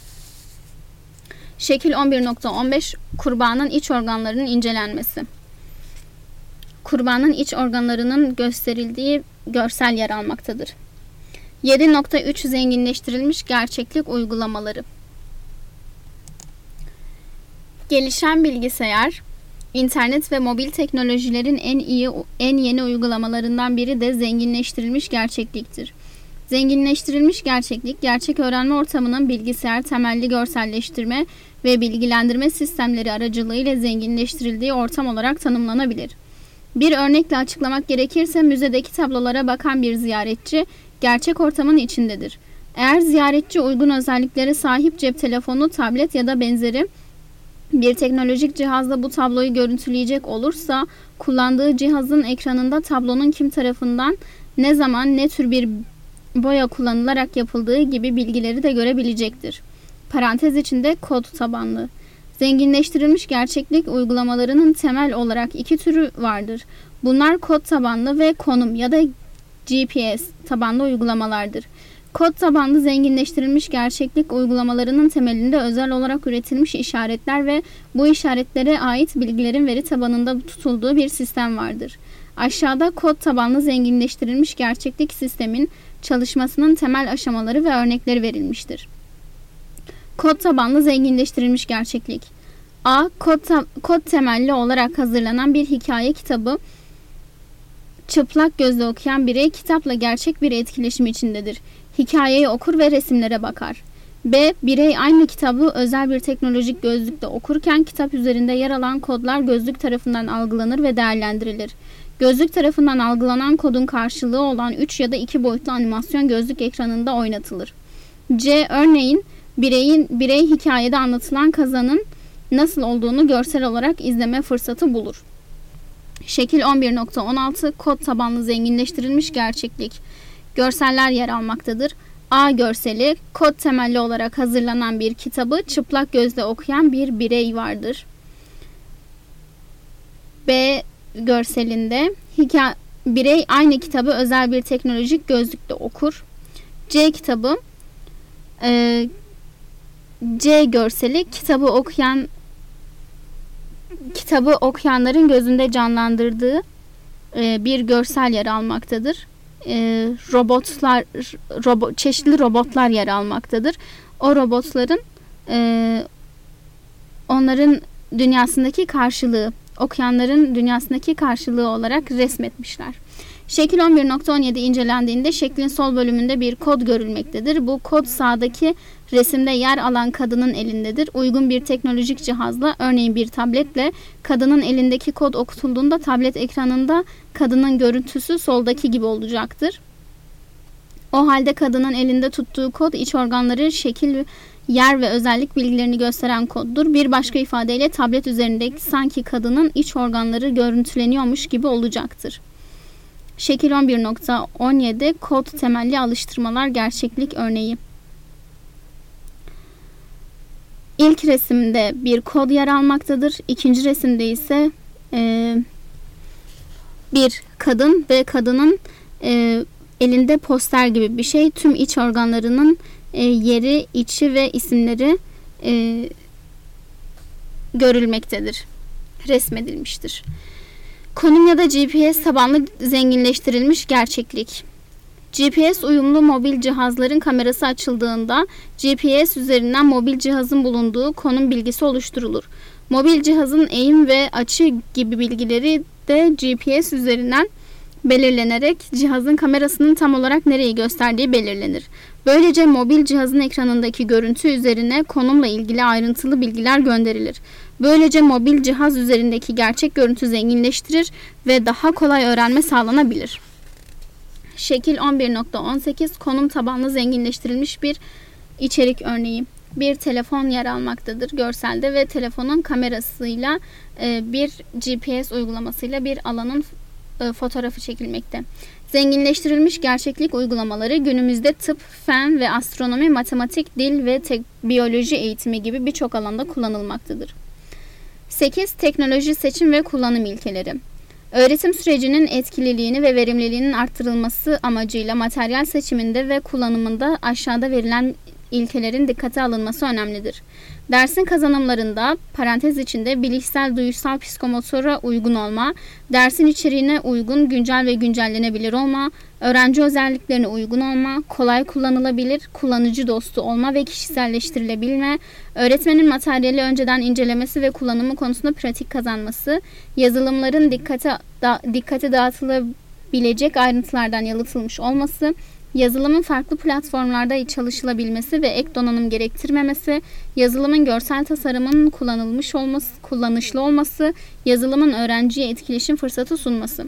Şekil on bir nokta on beş Kurbanın iç organlarının incelenmesi. Kurbanın iç organlarının gösterildiği görsel yer almaktadır. yedi nokta üç Zenginleştirilmiş gerçeklik uygulamaları. Gelişen bilgisayar, internet ve mobil teknolojilerin en iyi en yeni uygulamalarından biri de zenginleştirilmiş gerçekliktir. Zenginleştirilmiş gerçeklik, gerçek öğrenme ortamının bilgisayar temelli görselleştirme ve bilgilendirme sistemleri aracılığıyla zenginleştirildiği ortam olarak tanımlanabilir. Bir örnekle açıklamak gerekirse müzedeki tablolara bakan bir ziyaretçi gerçek ortamın içindedir. Eğer ziyaretçi uygun özelliklere sahip cep telefonu, tablet ya da benzeri bir teknolojik cihazla bu tabloyu görüntüleyecek olursa kullandığı cihazın ekranında tablonun kim tarafından, ne zaman, ne tür bir boya kullanılarak yapıldığı gibi bilgileri de görebilecektir. Parantez içinde kod tabanlı. Zenginleştirilmiş gerçeklik uygulamalarının temel olarak iki türü vardır. Bunlar kod tabanlı ve konum ya da G P S tabanlı uygulamalardır. Kod tabanlı zenginleştirilmiş gerçeklik uygulamalarının temelinde özel olarak üretilmiş işaretler ve bu işaretlere ait bilgilerin veri tabanında tutulduğu bir sistem vardır. Aşağıda kod tabanlı zenginleştirilmiş gerçeklik sistemin çalışmasının temel aşamaları ve örnekleri verilmiştir. Kod tabanlı zenginleştirilmiş gerçeklik. A. Kod, ta- kod temelli olarak hazırlanan bir hikaye kitabı. Çıplak gözle okuyan birey kitapla gerçek bir etkileşim içindedir. Hikayeyi okur ve resimlere bakar. B. Birey aynı kitabı özel bir teknolojik gözlükle okurken kitap üzerinde yer alan kodlar gözlük tarafından algılanır ve değerlendirilir. Gözlük tarafından algılanan kodun karşılığı olan üç ya da iki boyutlu animasyon gözlük ekranında oynatılır. C. Örneğin bireyin birey hikayede anlatılan kazanın nasıl olduğunu görsel olarak izleme fırsatı bulur. Şekil on bir nokta on altı Kod tabanlı zenginleştirilmiş gerçeklik. Görseller yer almaktadır. A görseli, kod temelli olarak hazırlanan bir kitabı çıplak gözle okuyan bir birey vardır. B görselinde hikaye, birey aynı kitabı özel bir teknolojik gözlükle okur. C kitabı, e, C görseli kitabı okuyan kitabı okuyanların gözünde canlandırdığı e, bir görsel yer almaktadır. E, robotlar, robo, çeşitli robotlar yer almaktadır. O robotların e, onların dünyasındaki karşılığı, okuyanların dünyasındaki karşılığı olarak resmetmişler. Şekil on bir nokta on yedi incelendiğinde şeklin sol bölümünde bir kod görülmektedir. Bu kod sağdaki resimde yer alan kadının elindedir. Uygun bir teknolojik cihazla, örneğin bir tabletle kadının elindeki kod okutulduğunda tablet ekranında kadının görüntüsü soldaki gibi olacaktır. O halde kadının elinde tuttuğu kod iç organları, şekil, yer ve özellik bilgilerini gösteren koddur. Bir başka ifadeyle tablet üzerindeki sanki kadının iç organları görüntüleniyormuş gibi olacaktır. Şekil on bir nokta on yedi kod temelli alıştırmalar gerçeklik örneği. İlk resimde bir kod yer almaktadır. İkinci resimde ise e, bir kadın ve kadının e, elinde poster gibi bir şey. Tüm iç organlarının e, yeri, içi ve isimleri e, görülmektedir. Resmedilmiştir. Konum ya da G P S tabanlı zenginleştirilmiş gerçeklik. G P S uyumlu mobil cihazların kamerası açıldığında G P S üzerinden mobil cihazın bulunduğu konum bilgisi oluşturulur. Mobil cihazın eğim ve açı gibi bilgileri de G P S üzerinden belirlenerek cihazın kamerasının tam olarak nereyi gösterdiği belirlenir. Böylece mobil cihazın ekranındaki görüntü üzerine konumla ilgili ayrıntılı bilgiler gönderilir. Böylece mobil cihaz üzerindeki gerçek görüntü zenginleştirir ve daha kolay öğrenme sağlanabilir. Şekil on bir nokta on sekiz konum tabanlı zenginleştirilmiş bir içerik örneği. Bir telefon yer almaktadır görselde ve telefonun kamerasıyla bir G P S uygulamasıyla bir alanın fotoğrafı çekilmekte. Zenginleştirilmiş gerçeklik uygulamaları günümüzde tıp, fen ve astronomi, matematik, dil ve te- biyoloji eğitimi gibi birçok alanda kullanılmaktadır. sekiz Teknoloji seçim ve kullanım ilkeleri. Öğretim sürecinin etkililiğini ve verimliliğinin arttırılması amacıyla materyal seçiminde ve kullanımında aşağıda verilen ilkelerin dikkate alınması önemlidir. Dersin kazanımlarında parantez içinde bilişsel, duyusal, psikomotora uygun olma, dersin içeriğine uygun, güncel ve güncellenebilir olma, öğrenci özelliklerine uygun olma, kolay kullanılabilir, kullanıcı dostu olma ve kişiselleştirilebilme, öğretmenin materyali önceden incelemesi ve kullanımı konusunda pratik kazanması, yazılımların dikkate, da, dikkate dağıtılabilecek ayrıntılardan yalıtılmış olması, yazılımın farklı platformlarda çalışılabilmesi ve ek donanım gerektirmemesi, yazılımın görsel tasarımının kullanılmış olması, kullanışlı olması, yazılımın öğrenciye etkileşim fırsatı sunması.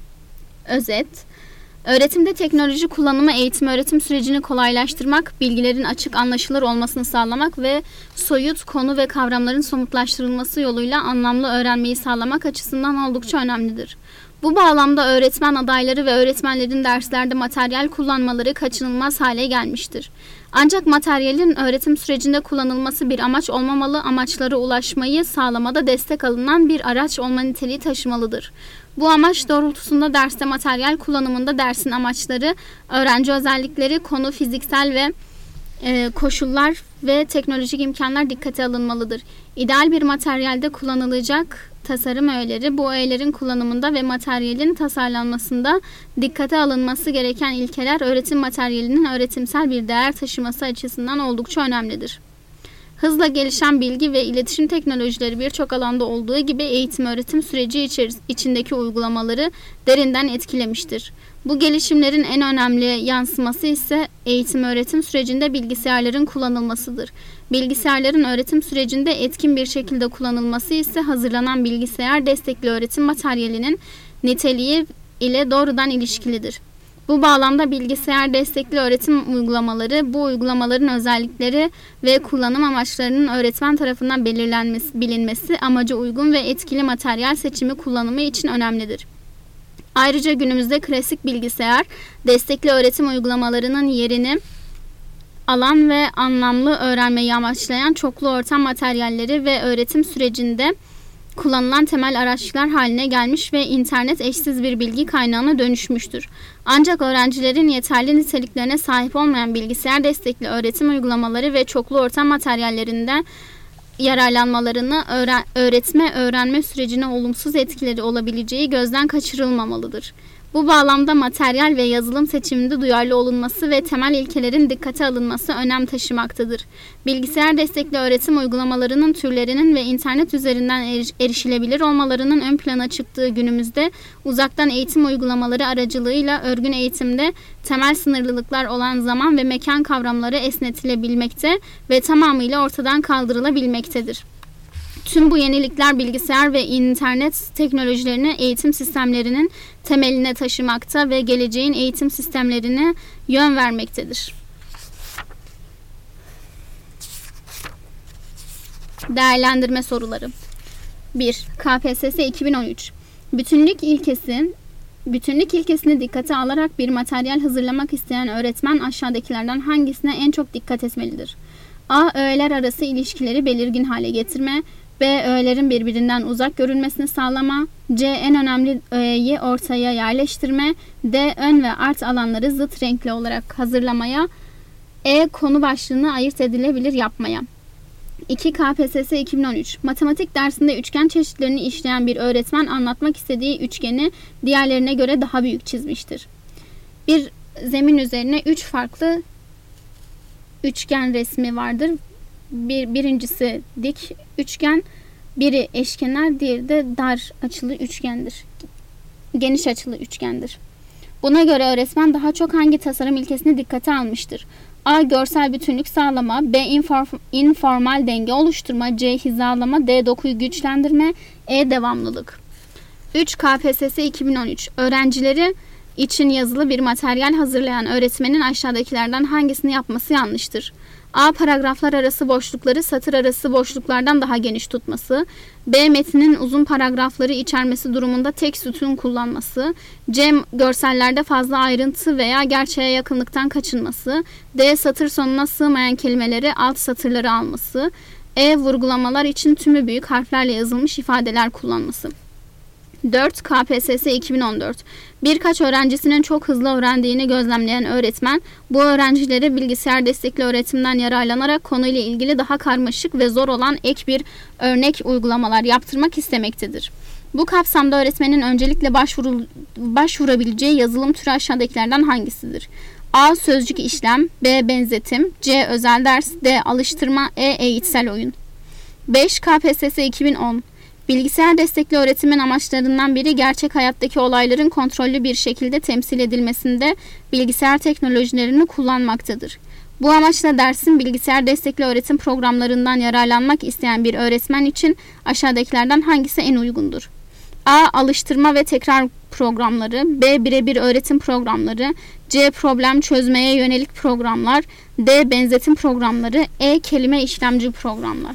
Özet: öğretimde teknoloji kullanımı eğitim öğretim sürecini kolaylaştırmak, bilgilerin açık anlaşılır olmasını sağlamak ve soyut konu ve kavramların somutlaştırılması yoluyla anlamlı öğrenmeyi sağlamak açısından oldukça önemlidir. Bu bağlamda öğretmen adayları ve öğretmenlerin derslerde materyal kullanmaları kaçınılmaz hale gelmiştir. Ancak materyalin öğretim sürecinde kullanılması bir amaç olmamalı, amaçlara ulaşmayı sağlamada destek alınan bir araç olma niteliği taşımalıdır. Bu amaç doğrultusunda derste materyal kullanımında dersin amaçları, öğrenci özellikleri, konu, fiziksel ve e, koşullar ve teknolojik imkanlar dikkate alınmalıdır. İdeal bir materyalde kullanılacak tasarım öğeleri, bu öğelerin kullanımında ve materyalin tasarlanmasında dikkate alınması gereken ilkeler öğretim materyalinin öğretimsel bir değer taşıması açısından oldukça önemlidir. Hızla gelişen bilgi ve iletişim teknolojileri birçok alanda olduğu gibi eğitim öğretim süreci içindeki uygulamaları derinden etkilemiştir. Bu gelişimlerin en önemli yansıması ise eğitim öğretim sürecinde bilgisayarların kullanılmasıdır. Bilgisayarların öğretim sürecinde etkin bir şekilde kullanılması ise hazırlanan bilgisayar destekli öğretim materyalinin niteliği ile doğrudan ilişkilidir. Bu bağlamda bilgisayar destekli öğretim uygulamaları, bu uygulamaların özellikleri ve kullanım amaçlarının öğretmen tarafından belirlenmesi, bilinmesi, amaca uygun ve etkili materyal seçimi kullanımı için önemlidir. Ayrıca günümüzde klasik bilgisayar destekli öğretim uygulamalarının yerini alan ve anlamlı öğrenmeyi amaçlayan çoklu ortam materyalleri ve öğretim sürecinde kullanılan temel araçlar haline gelmiş ve internet eşsiz bir bilgi kaynağına dönüşmüştür. Ancak öğrencilerin yeterli niteliklerine sahip olmayan bilgisayar destekli öğretim uygulamaları ve çoklu ortam materyallerinden yararlanmalarını öğren- öğretme öğrenme sürecine olumsuz etkileri olabileceği gözden kaçırılmamalıdır. Bu bağlamda materyal ve yazılım seçiminde duyarlı olunması ve temel ilkelerin dikkate alınması önem taşımaktadır. Bilgisayar destekli öğretim uygulamalarının türlerinin ve internet üzerinden eriş- erişilebilir olmalarının ön plana çıktığı günümüzde uzaktan eğitim uygulamaları aracılığıyla örgün eğitimde temel sınırlılıklar olan zaman ve mekan kavramları esnetilebilmekte ve tamamıyla ortadan kaldırılabilmektedir. Tüm bu yenilikler bilgisayar ve internet teknolojilerini eğitim sistemlerinin temeline taşımakta ve geleceğin eğitim sistemlerine yön vermektedir. Değerlendirme soruları. bir. K P S S iki bin on üç. Bütünlük ilkesi Bütünlük ilkesini dikkate alarak bir materyal hazırlamak isteyen öğretmen aşağıdakilerden hangisine en çok dikkat etmelidir? A. Öğeler arası ilişkileri belirgin hale getirme. B. Öğelerin birbirinden uzak görünmesini sağlama. C. En önemli öğeyi ortaya yerleştirme. D. Ön ve art alanları zıt renkli olarak hazırlamaya. E. Konu başlığını ayırt edilebilir yapmaya. iki. K P S S iki bin on üç. Matematik dersinde üçgen çeşitlerini işleyen bir öğretmen anlatmak istediği üçgeni diğerlerine göre daha büyük çizmiştir. Bir zemin üzerine üç farklı üçgen resmi vardır. Bir, birincisi dik üçgen, biri eşkenar, diğeri de dar açılı üçgendir. Geniş açılı üçgendir. Buna göre öğretmen daha çok hangi tasarım ilkesini dikkate almıştır? A. Görsel bütünlük sağlama. B. Inform- informal denge oluşturma. C. Hizalama. D. Dokuyu güçlendirme. E. Devamlılık. üç. K P S S iki bin on üç. Öğrencileri için yazılı bir materyal hazırlayan öğretmenin aşağıdakilerden hangisini yapması yanlıştır? A. Paragraflar arası boşlukları satır arası boşluklardan daha geniş tutması. B. Metnin uzun paragrafları içermesi durumunda tek sütun kullanması. C. Görsellerde fazla ayrıntı veya gerçeğe yakınlıktan kaçınması. D. Satır sonuna sığmayan kelimeleri alt satırları alması. E. Vurgulamalar için tümü büyük harflerle yazılmış ifadeler kullanması. dört. K P S S iki bin on dört. Birkaç öğrencisinin çok hızlı öğrendiğini gözlemleyen öğretmen, bu öğrencilere bilgisayar destekli öğretimden yararlanarak konuyla ilgili daha karmaşık ve zor olan ek bir örnek uygulamalar yaptırmak istemektedir. Bu kapsamda öğretmenin öncelikle başvuru, başvurabileceği yazılım türü aşağıdakilerden hangisidir? A. Sözcük işlem. B. Benzetim. C. Özel ders. D. Alıştırma. E. Eğitsel oyun. beş. K P S S iki bin on. Bilgisayar destekli öğretimin amaçlarından biri gerçek hayattaki olayların kontrollü bir şekilde temsil edilmesinde bilgisayar teknolojilerini kullanmaktadır. Bu amaçla dersin bilgisayar destekli öğretim programlarından yararlanmak isteyen bir öğretmen için aşağıdakilerden hangisi en uygundur? A. Alıştırma ve tekrar programları. B. Birebir öğretim programları. C. Problem çözmeye yönelik programlar. D. Benzetim programları. E. Kelime işlemci programlar.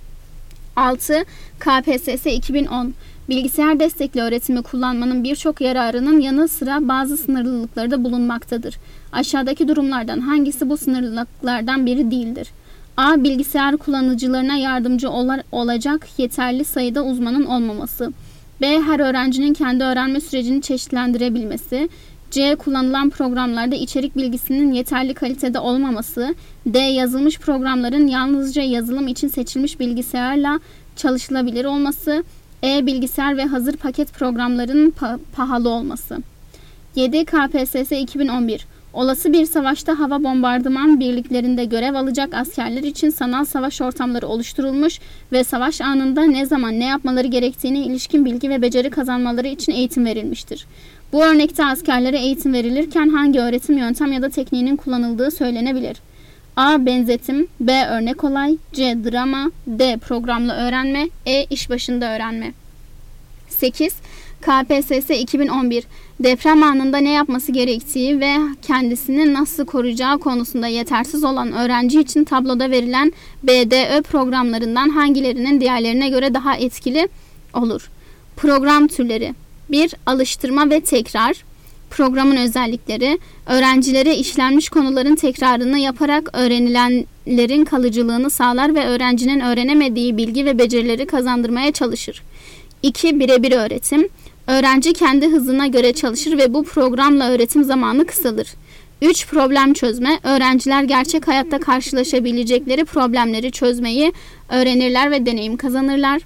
altı. K P S S iki bin on. Bilgisayar destekli öğretimi kullanmanın birçok yararının yanı sıra bazı sınırlılıkları da bulunmaktadır. Aşağıdaki durumlardan hangisi bu sınırlılıklardan biri değildir? A. Bilgisayar kullanıcılarına yardımcı ol- olacak yeterli sayıda uzmanın olmaması. B. Her öğrencinin kendi öğrenme sürecini çeşitlendirebilmesi. C. Kullanılan programlarda içerik bilgisinin yeterli kalitede olmaması. D. Yazılmış programların yalnızca yazılım için seçilmiş bilgisayarla çalışılabilir olması. E. Bilgisayar ve hazır paket programlarının pa- pahalı olması. yedi. K P S S iki bin on bir. Olası bir savaşta hava bombardıman birliklerinde görev alacak askerler için sanal savaş ortamları oluşturulmuş ve savaş anında ne zaman ne yapmaları gerektiğine ilişkin bilgi ve beceri kazanmaları için eğitim verilmiştir. Bu örnekte askerlere eğitim verilirken hangi öğretim yöntem ya da tekniğinin kullanıldığı söylenebilir? A. Benzetim. B. Örnek olay. C. Drama. D. Programlı öğrenme. E. İş başında öğrenme. sekiz. K P S S iki bin on bir. Deprem anında ne yapması gerektiği ve kendisini nasıl koruyacağı konusunda yetersiz olan öğrenci için tabloda verilen B D Ö programlarından hangilerinin diğerlerine göre daha etkili olur? Program türleri. bir. Alıştırma ve tekrar. Programın özellikleri, öğrencilere işlenmiş konuların tekrarını yaparak öğrenilenlerin kalıcılığını sağlar ve öğrencinin öğrenemediği bilgi ve becerileri kazandırmaya çalışır. iki. Birebir öğretim. Öğrenci kendi hızına göre çalışır ve bu programla öğretim zamanı kısalır. üç. Problem çözme. Öğrenciler gerçek hayatta karşılaşabilecekleri problemleri çözmeyi öğrenirler ve deneyim kazanırlar.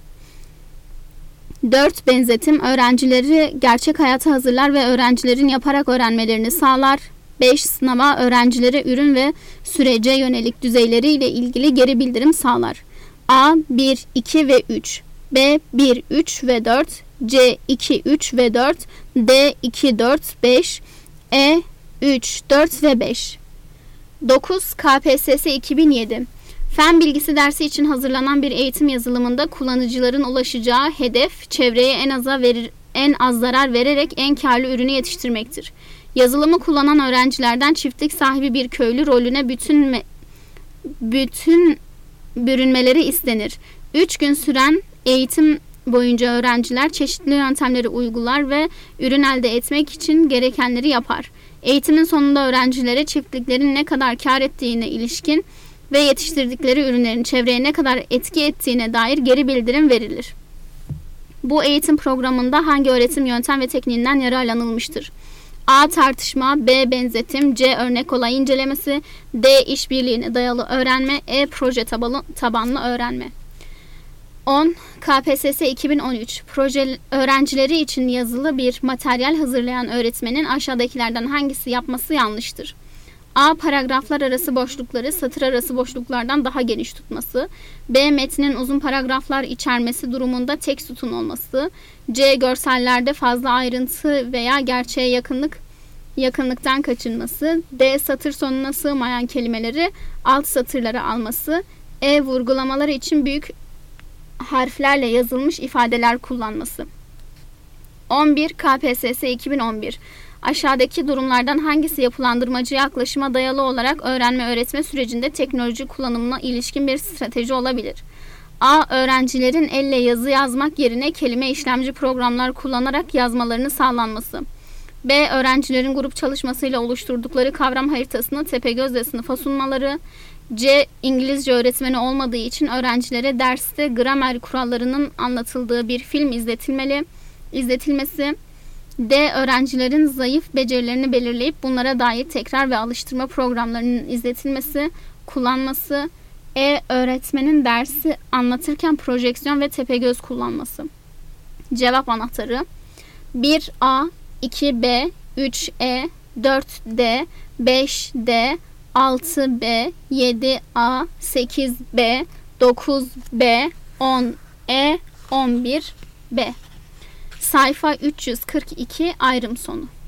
dört. Benzetim. Öğrencileri gerçek hayata hazırlar ve öğrencilerin yaparak öğrenmelerini sağlar. beş. Sınava. Öğrencilere ürün ve sürece yönelik düzeyleriyle ilgili geri bildirim sağlar. A. bir, iki ve üç. B. bir, üç ve dört. C. iki, üç ve dört. D. iki, dört, beş. E. üç, dört ve beş. dokuz. K P S S iki bin yedi. Fen bilgisi dersi için hazırlanan bir eğitim yazılımında kullanıcıların ulaşacağı hedef çevreye en aza verir, en az zarar vererek en karlı ürünü yetiştirmektir. Yazılımı kullanan öğrencilerden çiftlik sahibi bir köylü rolüne bütün me, bütün bürünmeleri istenir. üç gün süren eğitim boyunca öğrenciler çeşitli yöntemleri uygular ve ürün elde etmek için gerekenleri yapar. Eğitimin sonunda öğrencilere çiftliklerin ne kadar kar ettiğine ilişkin ve yetiştirdikleri ürünlerin çevreye ne kadar etki ettiğine dair geri bildirim verilir. Bu eğitim programında hangi öğretim yöntem ve tekniğinden yararlanılmıştır? A. Tartışma, B. Benzetim, C. Örnek olay incelemesi, D. İşbirliğine dayalı öğrenme, E. Proje tabanlı öğrenme. on. K P S S iki bin on üç. Proje öğrencileri için yazılı bir materyal hazırlayan öğretmenin aşağıdakilerden hangisi yapması yanlıştır? A. Paragraflar arası boşlukları satır arası boşluklardan daha geniş tutması. B. Metnin uzun paragraflar içermesi durumunda tek sütun olması. C. Görsellerde fazla ayrıntı veya gerçeğe yakınlık yakınlıktan kaçınması. D. Satır sonuna sığmayan kelimeleri alt satırlara alması. E. Vurgulamaları için büyük harflerle yazılmış ifadeler kullanması. on bir. K P S S iki bin on bir. Aşağıdaki durumlardan hangisi yapılandırmacı yaklaşıma dayalı olarak öğrenme öğretme sürecinde teknoloji kullanımına ilişkin bir strateji olabilir? A. Öğrencilerin elle yazı yazmak yerine kelime işlemci programlar kullanarak yazmalarını sağlanması. B. Öğrencilerin grup çalışmasıyla oluşturdukları kavram haritasını Tepegöz'le sınıfa sunmaları. C. İngilizce öğretmeni olmadığı için öğrencilere derste gramer kurallarının anlatıldığı bir film izletilmeli, izletilmesi. D. Öğrencilerin zayıf becerilerini belirleyip bunlara dair tekrar ve alıştırma programlarının izletilmesi, kullanması. E. Öğretmenin dersi anlatırken projeksiyon ve tepegöz kullanması. Cevap anahtarı: bir A, iki B, üç E, dört D, beş D, altı B, yedi A, sekiz B, dokuz B, on E, on bir B. Sayfa üç yüz kırk iki ayrım sonu.